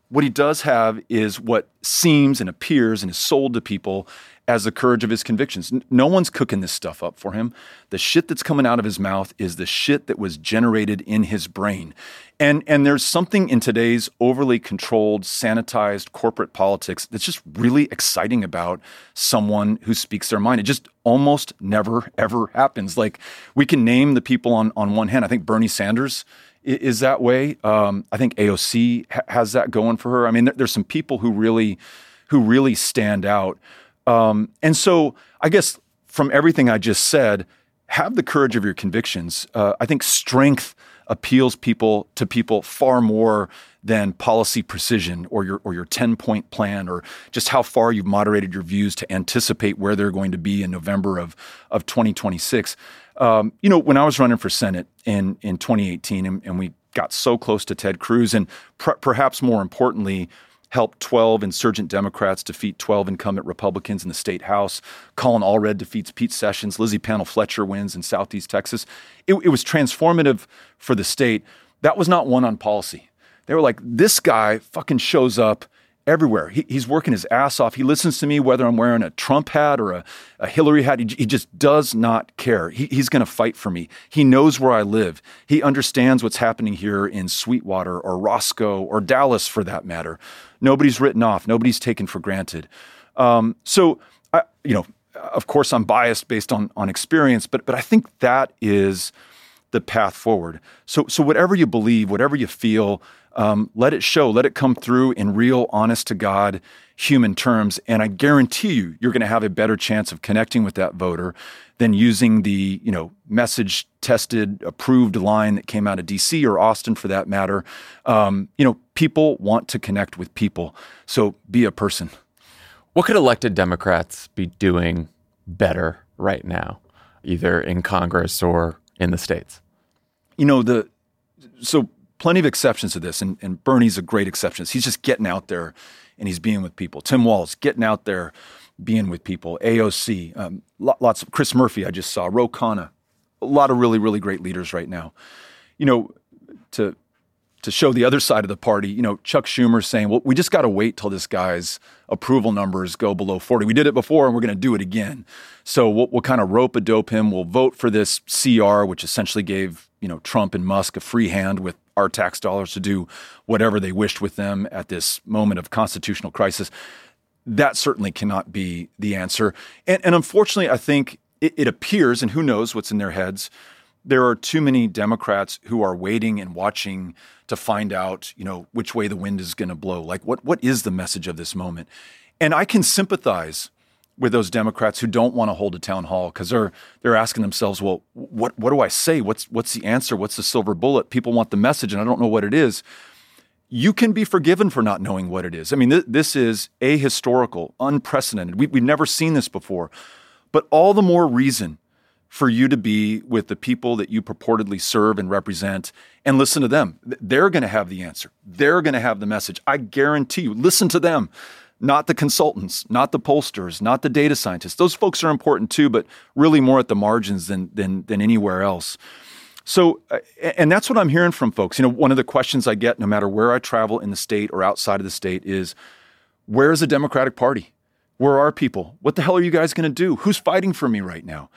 is what seems and appears and is sold to people as the courage of his convictions. No one's cooking this stuff up for him. The shit that's coming out of his mouth is the shit that was generated in his brain. And there's something in today's overly controlled, sanitized corporate politics that's just really exciting about someone who speaks their mind. It just almost never, ever happens. We can name the people on one hand. I think Bernie Sanders is that way. I think AOC has that going for her. I mean, there's some people who really stand out. And so I guess from everything I just said, have the courage of your convictions. I think strength appeals to people far more than policy precision or your 10-point plan or just how far you've moderated your views to anticipate where they're going to be in November of 2026. When I was running for Senate in 2018 and we got so close to Ted Cruz and perhaps more importantly, helped 12 insurgent Democrats defeat 12 incumbent Republicans in the state House. Colin Allred defeats Pete Sessions. Lizzie Panel Fletcher wins in Southeast Texas. It was transformative for the state. That was not one on policy. They were like, this guy fucking shows up everywhere. He's working his ass off. He listens to me whether I'm wearing a Trump hat or a Hillary hat. He just does not care. He's going to fight for me. He knows where I live. He understands what's happening here in Sweetwater or Roscoe or Dallas for that matter. Nobody's written off. Nobody's taken for granted. Of course, I'm biased based on experience, but I think that is the path forward. So whatever you believe, whatever you feel, let it show, let it come through in real, honest to God, human terms. And I guarantee you're going to have a better chance of connecting with that voter than using the, message tested, approved line that came out of DC or Austin for that matter. People want to connect with people. So be a person. What could elected Democrats be doing better right now, either in Congress or in the states? So plenty of exceptions to this, and Bernie's a great exception. He's just getting out there and he's being with people. Tim Walz getting out there, being with people. AOC, lots of Chris Murphy I just saw, Ro Khanna, a lot of really, really great leaders right now. To show the other side of the party, Chuck Schumer saying, well, we just got to wait till this guy's approval numbers go below 40. We did it before and we're going to do it again. So we'll kind of rope-a-dope him. We'll vote for this CR, which essentially gave, Trump and Musk a free hand with our tax dollars to do whatever they wished with them at this moment of constitutional crisis. That certainly cannot be the answer. And unfortunately, I think it appears, and who knows what's in their heads, there are too many Democrats who are waiting and watching to find out, which way the wind is going to blow. Like, what is the message of this moment? And I can sympathize with those Democrats who don't want to hold a town hall because they're asking themselves, well, what do I say? What's the answer? What's the silver bullet? People want the message, and I don't know what it is. You can be forgiven for not knowing what it is. I mean, this is ahistorical, unprecedented. We've never seen this before. But all the more reason for you to be with the people that you purportedly serve and represent and listen to them. They're going to have the answer. They're going to have the message. I guarantee you, listen to them, not the consultants, not the pollsters, not the data scientists. Those folks are important too, but really more at the margins than anywhere else. So, and that's what I'm hearing from folks. One of the questions I get no matter where I travel in the state or outside of the state is, where is the Democratic Party? Where are people? What the hell are you guys going to do? Who's fighting for me right now?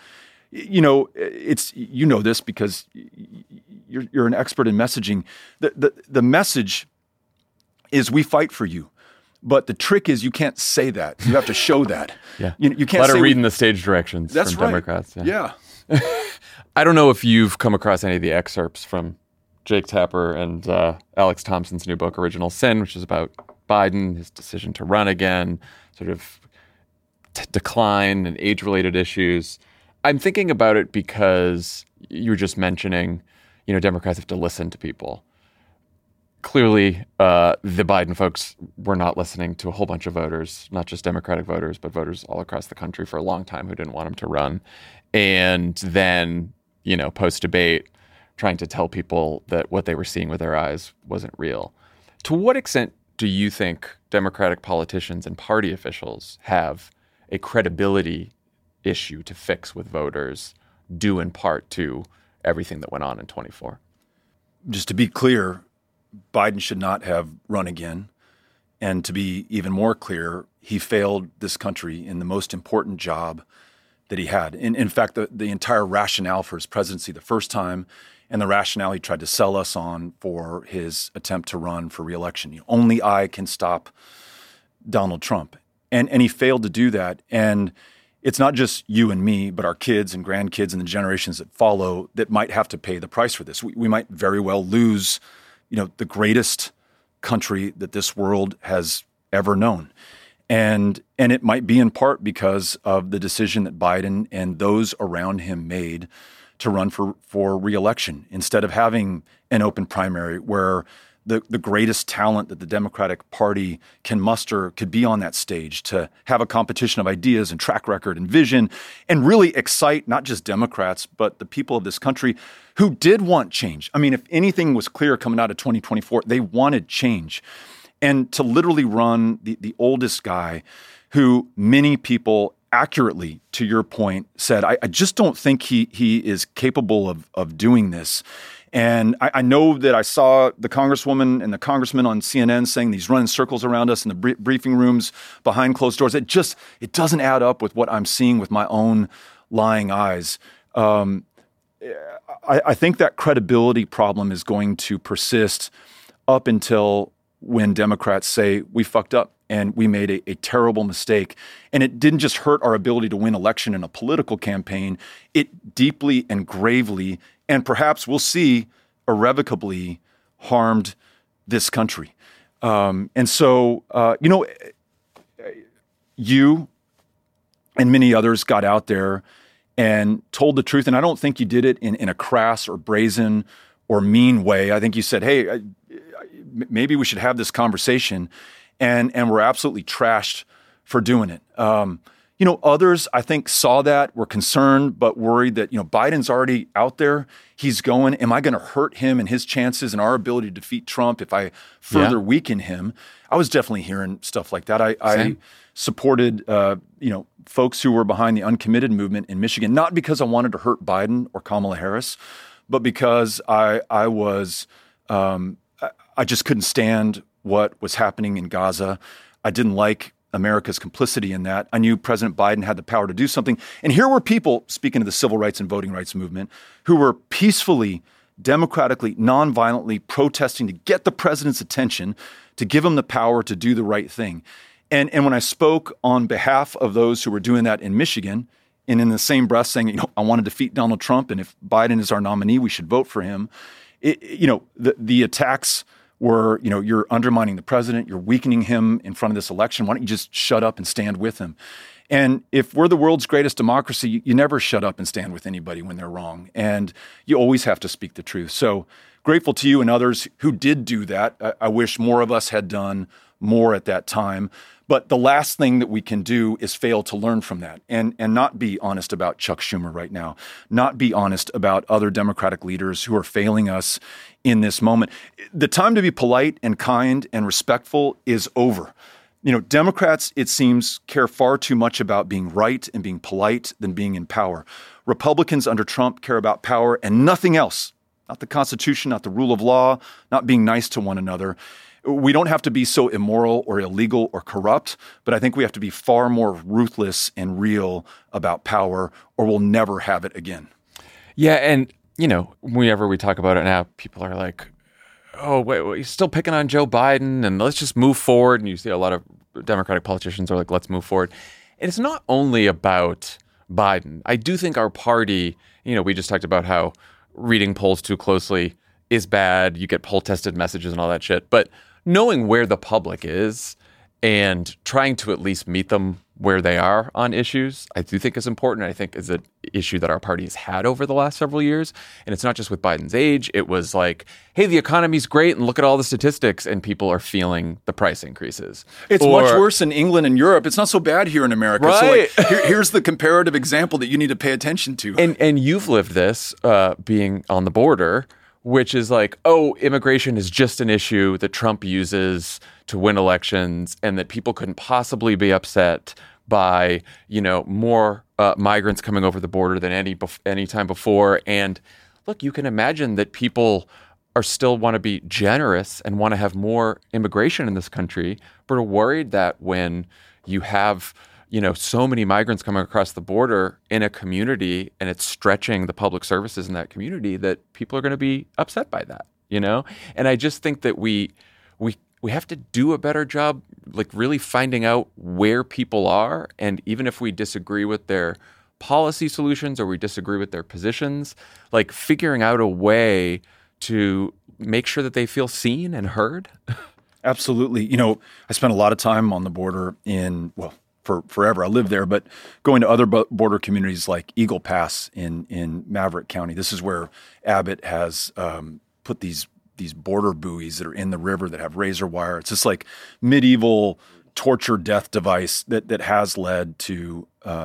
It's this because you're an expert in messaging. The message is we fight for you, but the trick is you can't say that. You have to show that. Yeah, you can't. Let her read in the stage directions. That's from right. Democrats. Yeah. I don't know if you've come across any of the excerpts from Jake Tapper and Alex Thompson's new book, Original Sin, which is about Biden, his decision to run again, sort of decline and age-related issues. I'm thinking about it because you were just mentioning, Democrats have to listen to people. Clearly, the Biden folks were not listening to a whole bunch of voters, not just Democratic voters, but voters all across the country for a long time who didn't want him to run. And then, post-debate, trying to tell people that what they were seeing with their eyes wasn't real. To what extent do you think Democratic politicians and party officials have a credibility issue to fix with voters, due in part to everything that went on in 24? Just to be clear, Biden should not have run again. And to be even more clear, he failed this country in the most important job that he had. In fact, the entire rationale for his presidency the first time and the rationale he tried to sell us on for his attempt to run for re-election. Only I can stop Donald Trump. And he failed to do that. And it's not just you and me, but our kids and grandkids and the generations that follow that might have to pay the price for this. We might very well lose, the greatest country that this world has ever known. And it might be in part because of the decision that Biden and those around him made to run for re-election instead of having an open primary where the greatest talent that the Democratic Party can muster could be on that stage to have a competition of ideas and track record and vision and really excite not just Democrats, but the people of this country who did want change. I mean, if anything was clear coming out of 2024, they wanted change. And to literally run the oldest guy who many people accurately, to your point, said, I just don't think he is capable of doing this. And I know that I saw the congresswoman and the congressman on CNN saying he's running circles around us in the briefing rooms behind closed doors. It doesn't add up with what I'm seeing with my own lying eyes. I think that credibility problem is going to persist up until when Democrats say we fucked up and we made a terrible mistake. And it didn't just hurt our ability to win election in a political campaign. It deeply and gravely, and perhaps we'll see irrevocably, harmed this country. And so, you and many others got out there and told the truth. And I don't think you did it in a crass or brazen or mean way. I think you said, hey, maybe we should have this conversation. And we're absolutely trashed for doing it. Others, I think, saw that, were concerned, but worried that, Biden's already out there. He's going. Am I going to hurt him and his chances and our ability to defeat Trump if I further weaken him? I was definitely hearing stuff like that. I supported, folks who were behind the uncommitted movement in Michigan, not because I wanted to hurt Biden or Kamala Harris, but because I just couldn't stand what was happening in Gaza. I didn't like America's complicity in that. I knew President Biden had the power to do something. And here were people, speaking of the civil rights and voting rights movement, who were peacefully, democratically, nonviolently protesting to get the president's attention, to give him the power to do the right thing. And when I spoke on behalf of those who were doing that in Michigan, and in the same breath saying, I want to defeat Donald Trump, and if Biden is our nominee, we should vote for him. The attacks were, you're undermining the president, you're weakening him in front of this election. Why don't you just shut up and stand with him? And if we're the world's greatest democracy, you never shut up and stand with anybody when they're wrong. And you always have to speak the truth. So grateful to you and others who did do that. I wish more of us had done more at that time. But the last thing that we can do is fail to learn from that and not be honest about Chuck Schumer right now, not be honest about other Democratic leaders who are failing us in this moment. The time to be polite and kind and respectful is over. Democrats, it seems, care far too much about being right and being polite than being in power. Republicans under Trump care about power and nothing else, not the Constitution, not the rule of law, not being nice to one another. We don't have to be so immoral or illegal or corrupt, but I think we have to be far more ruthless and real about power, or we'll never have it again. Yeah, and, whenever we talk about it now, people are like, oh, wait, you're still picking on Joe Biden, and let's just move forward. And you see a lot of Democratic politicians are like, let's move forward. And it's not only about Biden. I do think our party, we just talked about how reading polls too closely is bad. You get poll-tested messages and all that shit. But knowing where the public is and trying to at least meet them where they are on issues, I do think is important. I think is an issue that our party has had over the last several years. And it's not just with Biden's age. It was like, hey, the economy's great and look at all the statistics, and people are feeling the price increases. It's much worse in England and Europe. It's not so bad here in America. Right. So here's the comparative example that you need to pay attention to. And you've lived this being on the border, which is like, oh, immigration is just an issue that Trump uses to win elections, and that people couldn't possibly be upset by, more migrants coming over the border than any time before. And look, you can imagine that people are still want to be generous and want to have more immigration in this country, but are worried that when you have so many migrants coming across the border in a community and it's stretching the public services in that community, that people are going to be upset by that, And I just think that we have to do a better job, like really finding out where people are. And even if we disagree with their policy solutions or we disagree with their positions, like figuring out a way to make sure that they feel seen and heard. Absolutely. You know, I spent a lot of time on the border for forever. I lived there, but going to other border communities like Eagle Pass in Maverick County. This is where Abbott has put these border buoys that are in the river that have razor wire. It's this like medieval torture death device that has led to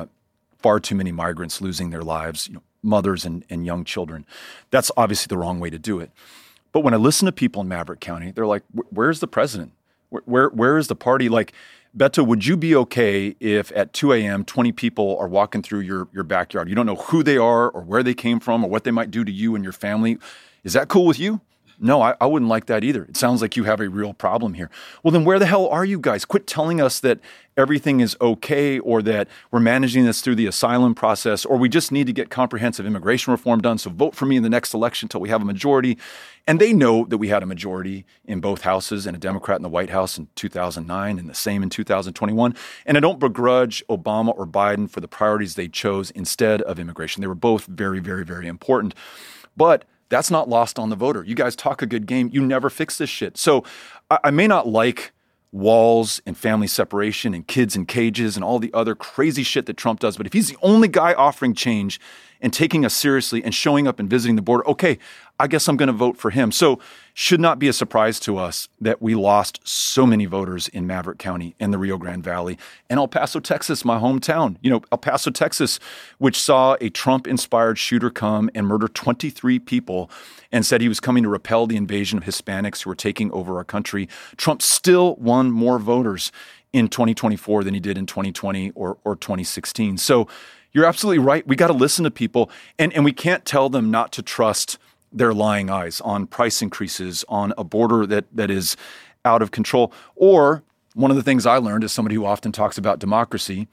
far too many migrants losing their lives, mothers and young children. That's obviously the wrong way to do it. But when I listen to people in Maverick County, they're like, where's the president? Where is the party? Like, Beto, would you be okay if at 2 a.m. 20 people are walking through your backyard? You don't know who they are or where they came from or what they might do to you and your family. Is that cool with you? No, I wouldn't like that either. It sounds like you have a real problem here. Well, then where the hell are you guys? Quit telling us that everything is okay or that we're managing this through the asylum process or we just need to get comprehensive immigration reform done. So vote for me in the next election until we have a majority. And they know that we had a majority in both houses and a Democrat in the White House in 2009 and the same in 2021. And I don't begrudge Obama or Biden for the priorities they chose instead of immigration. They were both very, very, very important. But that's not lost on the voter. You guys talk a good game. You never fix this shit. So I may not like walls and family separation and kids in cages and all the other crazy shit that Trump does. But if he's the only guy offering change and taking us seriously and showing up and visiting the border, okay, I guess I'm going to vote for him. So should not be a surprise to us that we lost so many voters in Maverick County and the Rio Grande Valley and El Paso, Texas, my hometown. El Paso, Texas, which saw a Trump-inspired shooter come and murder 23 people and said he was coming to repel the invasion of Hispanics who were taking over our country. Trump still won more voters in 2024 than he did in 2020 or 2016. So you're absolutely right. We got to listen to people, and we can't tell them not to trust their lying eyes on price increases, on a border that is out of control. Or one of the things I learned as somebody who often talks about democracy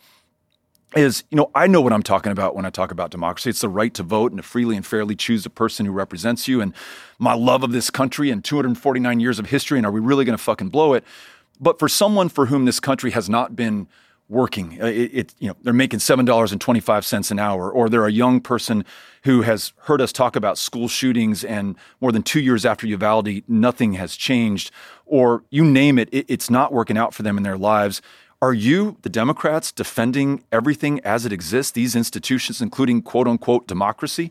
is, I know what I'm talking about when I talk about democracy. It's the right to vote and to freely and fairly choose the person who represents you and my love of this country and 249 years of history. And are we really going to fucking blow it? But for someone for whom this country has not been working, they're making $7.25 an hour, or they're a young person who has heard us talk about school shootings and more than 2 years after Uvalde, nothing has changed, or you name it, it's not working out for them in their lives. Are you, the Democrats, defending everything as it exists, these institutions, including quote unquote democracy?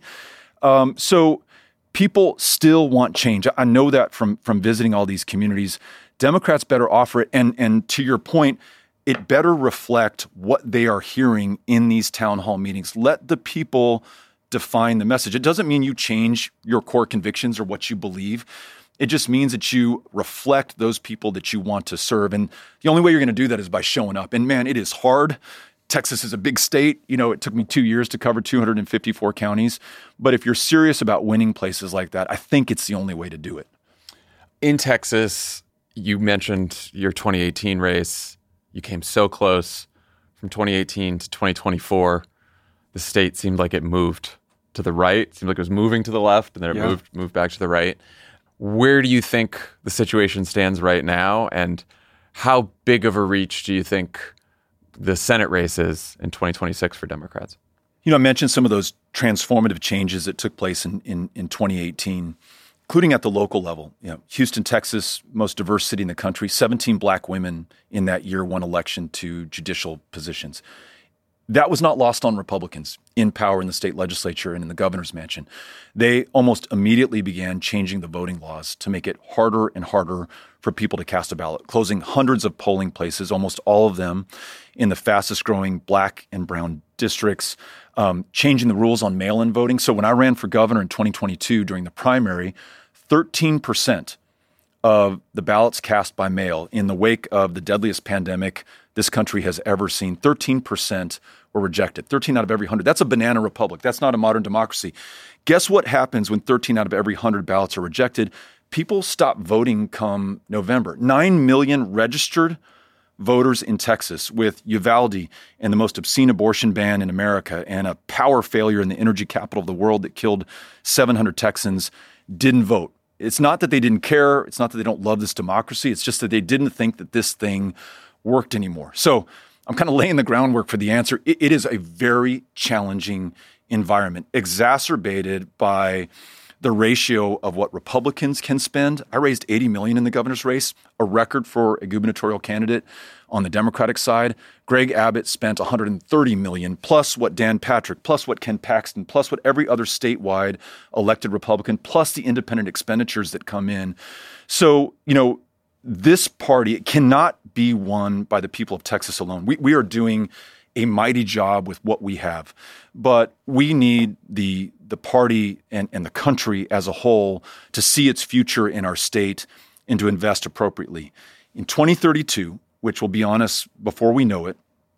So people still want change. I know that from visiting all these communities. Democrats better offer it. And to your point, it better reflect what they are hearing in these town hall meetings. Let the people define the message. It doesn't mean you change your core convictions or what you believe. It just means that you reflect those people that you want to serve. And the only way you're going to do that is by showing up. And man, it is hard. Texas is a big state. It took me 2 years to cover 254 counties. But if you're serious about winning places like that, I think it's the only way to do it. In Texas, you mentioned your 2018 race. You came so close from 2018 to 2024. The state seemed like it moved to the right. It seemed like it was moving to the left, and then it moved back to the right. Where do you think the situation stands right now, and how big of a reach do you think the Senate race is in 2026 for Democrats? I mentioned some of those transformative changes that took place in 2018. Including at the local level. Houston, Texas, most diverse city in the country, 17 black women in that year won election to judicial positions. That was not lost on Republicans in power in the state legislature and in the governor's mansion. They almost immediately began changing the voting laws to make it harder and harder for people to cast a ballot, closing hundreds of polling places, almost all of them in the fastest growing black and brown districts, changing the rules on mail-in voting. So when I ran for governor in 2022 during the primary, 13% of the ballots cast by mail in the wake of the deadliest pandemic this country has ever seen, 13% were rejected. 13 out of every 100. That's a banana republic. That's not a modern democracy. Guess what happens when 13 out of every 100 ballots are rejected? People stop voting come November. 9 million registered voters in Texas with Uvalde and the most obscene abortion ban in America and a power failure in the energy capital of the world that killed 700 Texans didn't vote. It's not that they didn't care. It's not that they don't love this democracy. It's just that they didn't think that this thing worked anymore. So I'm kind of laying the groundwork for the answer. It is a very challenging environment, exacerbated by the ratio of what Republicans can spend. I raised $80 million in the governor's race, a record for a gubernatorial candidate on the Democratic side. Greg Abbott spent $130 million, plus what Dan Patrick, plus what Ken Paxton, plus what every other statewide elected Republican, plus the independent expenditures that come in. So, this party cannot be won by the people of Texas alone. We are doing a mighty job with what we have, but we need the party and the country as a whole to see its future in our state and to invest appropriately. In 2032, which will be on us before we know it,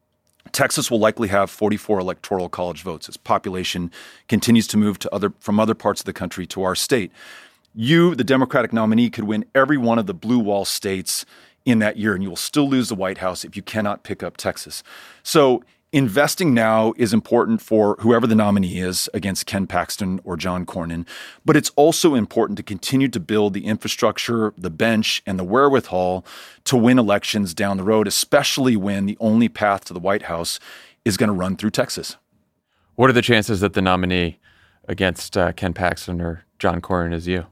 Texas will likely have 44 electoral college votes as population continues to move from other parts of the country to our state. You, the Democratic nominee, could win every one of the blue wall states in that year, and you will still lose the White House if you cannot pick up Texas. So investing now is important for whoever the nominee is against Ken Paxton or John Cornyn, but it's also important to continue to build the infrastructure, the bench, and the wherewithal to win elections down the road, especially when the only path to the White House is going to run through Texas. What are the chances that the nominee against Ken Paxton or John Cornyn is you?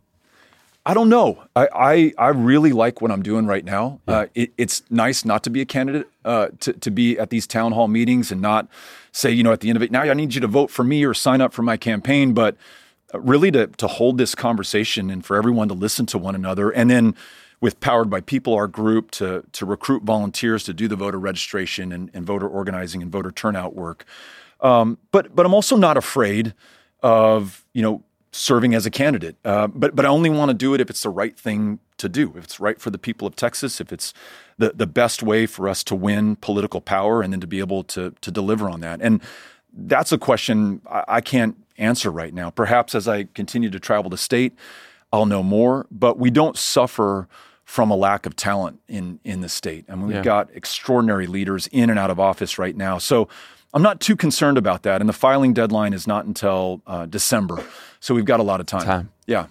I don't know. I really like what I'm doing right now. Yeah. It's nice not to be a candidate, to be at these town hall meetings and not say, at the end of it, now I need you to vote for me or sign up for my campaign, but really to hold this conversation and for everyone to listen to one another. And then with Powered by People, our group, to recruit volunteers to do the voter registration and voter organizing and voter turnout work. But I'm also not afraid of, serving as a candidate. But I only want to do it if it's the right thing to do, if it's right for the people of Texas, if it's the best way for us to win political power and then to be able to deliver on that. And that's a question I can't answer right now. Perhaps as I continue to travel the state, I'll know more, but we don't suffer from a lack of talent in the state. I mean, we've got extraordinary leaders in and out of office right now. So I'm not too concerned about that. And the filing deadline is not until December. So we've got a lot of time. Yeah.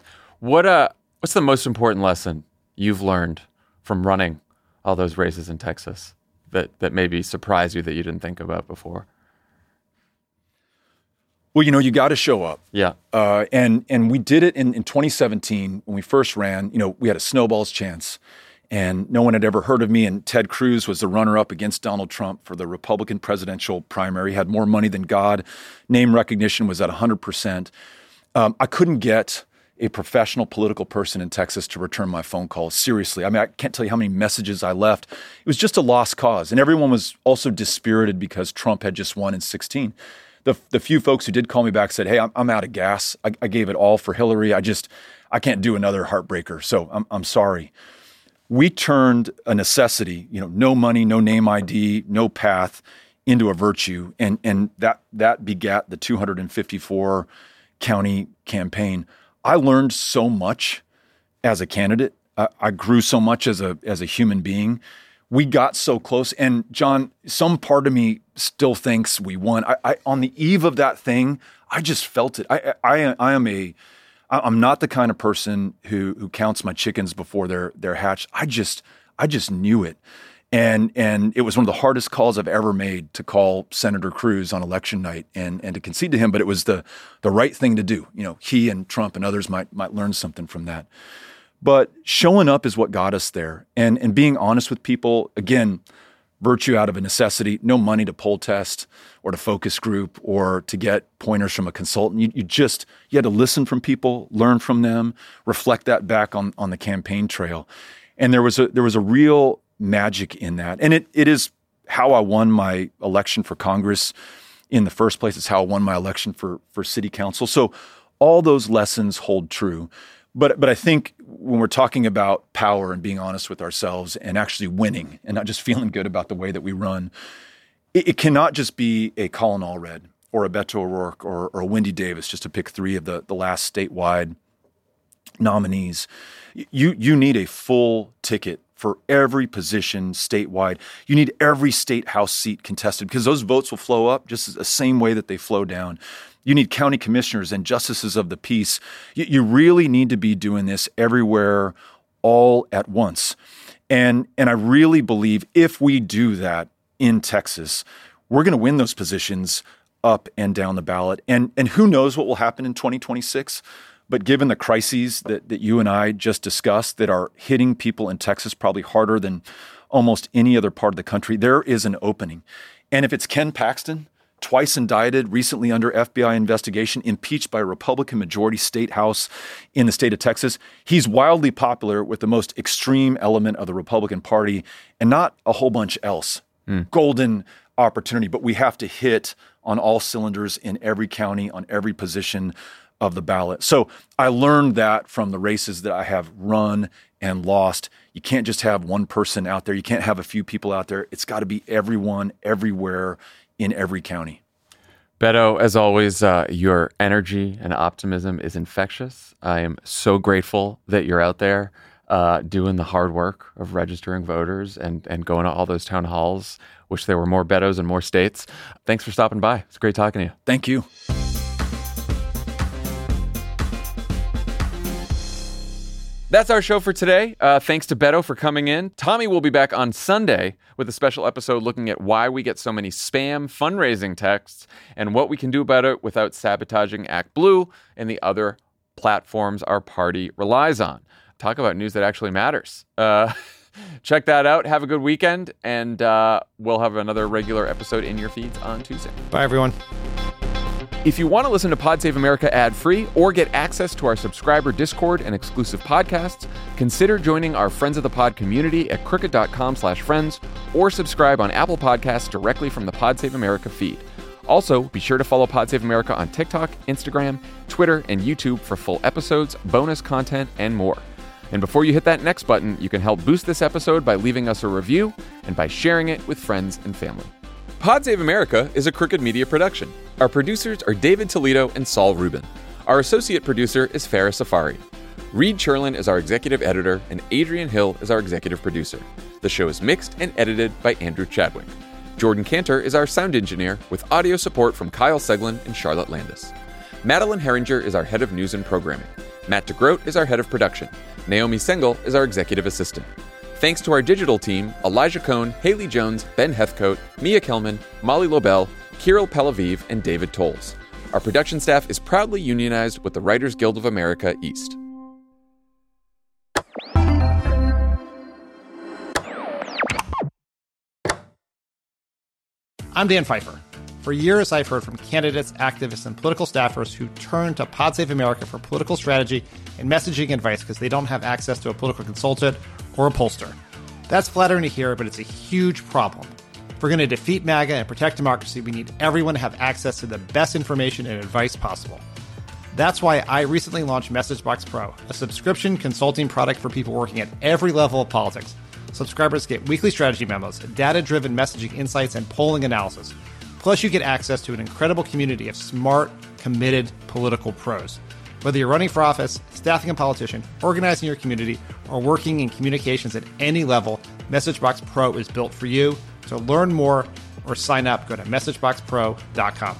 What's the most important lesson you've learned from running all those races in Texas that maybe surprised you that you didn't think about before? Well, you got to show up. Yeah. And we did it in 2017 when we first ran. We had a snowball's chance. And no one had ever heard of me. And Ted Cruz was the runner-up against Donald Trump for the Republican presidential primary. He had more money than God. Name recognition was at 100%. I couldn't get a professional political person in Texas to return my phone calls. Seriously. I mean, I can't tell you how many messages I left. It was just a lost cause. And everyone was also dispirited because Trump had just won in 2016. The few folks who did call me back said, hey, I'm out of gas. I gave it all for Hillary. I can't do another heartbreaker. So I'm sorry. We turned a necessity, no money, no name ID, no path, into a virtue, and that begat the 254 county campaign. I learned so much as a candidate. I grew so much as a human being. We got so close, and John, some part of me still thinks we won. I on the eve of that thing, I just felt it. I'm not the kind of person who counts my chickens before they're hatched. I just knew it. And it was one of the hardest calls I've ever made to call Senator Cruz on election night and to concede to him, but it was the right thing to do. He and Trump and others might learn something from that. But showing up is what got us there. And being honest with people, again, virtue out of a necessity, no money to poll test or to focus group or to get pointers from a consultant. You had to listen from people, learn from them, reflect that back on the campaign trail. And there was a real magic in that. And it is how I won my election for Congress in the first place. It's how I won my election for city council. So all those lessons hold true. But I think when we're talking about power and being honest with ourselves and actually winning and not just feeling good about the way that we run, it cannot just be a Colin Allred or a Beto O'Rourke or a Wendy Davis, just to pick three of the last statewide nominees. You need a full ticket for every position statewide. You need every state house seat contested because those votes will flow up just the same way that they flow down. You need county commissioners and justices of the peace. You really need to be doing this everywhere, all at once. And I really believe if we do that in Texas, we're going to win those positions up and down the ballot. And who knows what will happen in 2026? But given the crises that you and I just discussed that are hitting people in Texas probably harder than almost any other part of the country, there is an opening. And if it's Ken Paxton, twice indicted, recently under FBI investigation, impeached by a Republican majority state house in the state of Texas, he's wildly popular with the most extreme element of the Republican Party and not a whole bunch else. Golden opportunity, but we have to hit on all cylinders in every county, on every position of the ballot. So I learned that from the races that I have run and lost. You can't just have one person out there. You can't have a few people out there. It's got to be everyone, everywhere, in every county. Beto, as always, your energy and optimism is infectious. I am so grateful that you're out there doing the hard work of registering voters and going to all those town halls. Wish there were more Betos in more states. Thanks for stopping by. It's great talking to you. Thank you. That's our show for today. Thanks to Beto for coming in. Tommy will be back on Sunday with a special episode looking at why we get so many spam fundraising texts and what we can do about it without sabotaging Act Blue and the other platforms our party relies on. Talk about news that actually matters. Check that out. Have a good weekend, and we'll have another regular episode in your feeds on Tuesday. Bye, everyone. If you want to listen to Pod Save America ad-free or get access to our subscriber Discord and exclusive podcasts, consider joining our Friends of the Pod community at crooked.com/friends or subscribe on Apple Podcasts directly from the Pod Save America feed. Also, be sure to follow Pod Save America on TikTok, Instagram, Twitter, and YouTube for full episodes, bonus content, and more. And before you hit that next button, you can help boost this episode by leaving us a review and by sharing it with friends and family. Pod Save America is a Crooked Media production. Our producers are David Toledo and Saul Rubin. Our associate producer is Farah Safari. Reed Cherlin is our executive editor, and Adrian Hill is our executive producer. The show is mixed and edited by Andrew Chadwick. Jordan Cantor is our sound engineer, with audio support from Kyle Seglin and Charlotte Landis. Madeline Herringer is our head of news and programming. Matt DeGroat is our head of production. Naomi Sengel is our executive assistant. Thanks to our digital team, Elijah Cohn, Haley Jones, Ben Heathcote, Mia Kelman, Molly Lobel, Kirill Pelaviv, and David Tolles. Our production staff is proudly unionized with the Writers Guild of America East. I'm Dan Pfeiffer. For years, I've heard from candidates, activists, and political staffers who turn to Pod Save America for political strategy and messaging advice because they don't have access to a political consultant or a pollster. That's flattering to hear, but it's a huge problem. If we're going to defeat MAGA and protect democracy, we need everyone to have access to the best information and advice possible. That's why I recently launched MessageBox Pro, a subscription consulting product for people working at every level of politics. Subscribers get weekly strategy memos, data-driven messaging insights, and polling analysis. Plus, you get access to an incredible community of smart, committed political pros. Whether you're running for office, staffing a politician, organizing your community, or working in communications at any level, MessageBox Pro is built for you. So learn more or sign up, go to MessageBoxPro.com.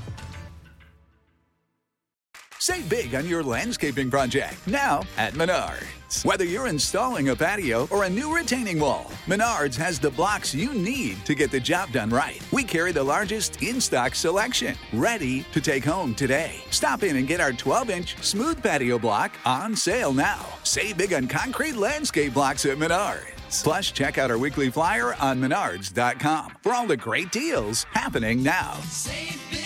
Save big on your landscaping project now at Menards. Whether you're installing a patio or a new retaining wall, Menards has the blocks you need to get the job done right. We carry the largest in-stock selection, ready to take home today. Stop in and get our 12-inch smooth patio block on sale now. Save big on concrete landscape blocks at Menards. Plus, check out our weekly flyer on Menards.com for all the great deals happening now. Save big.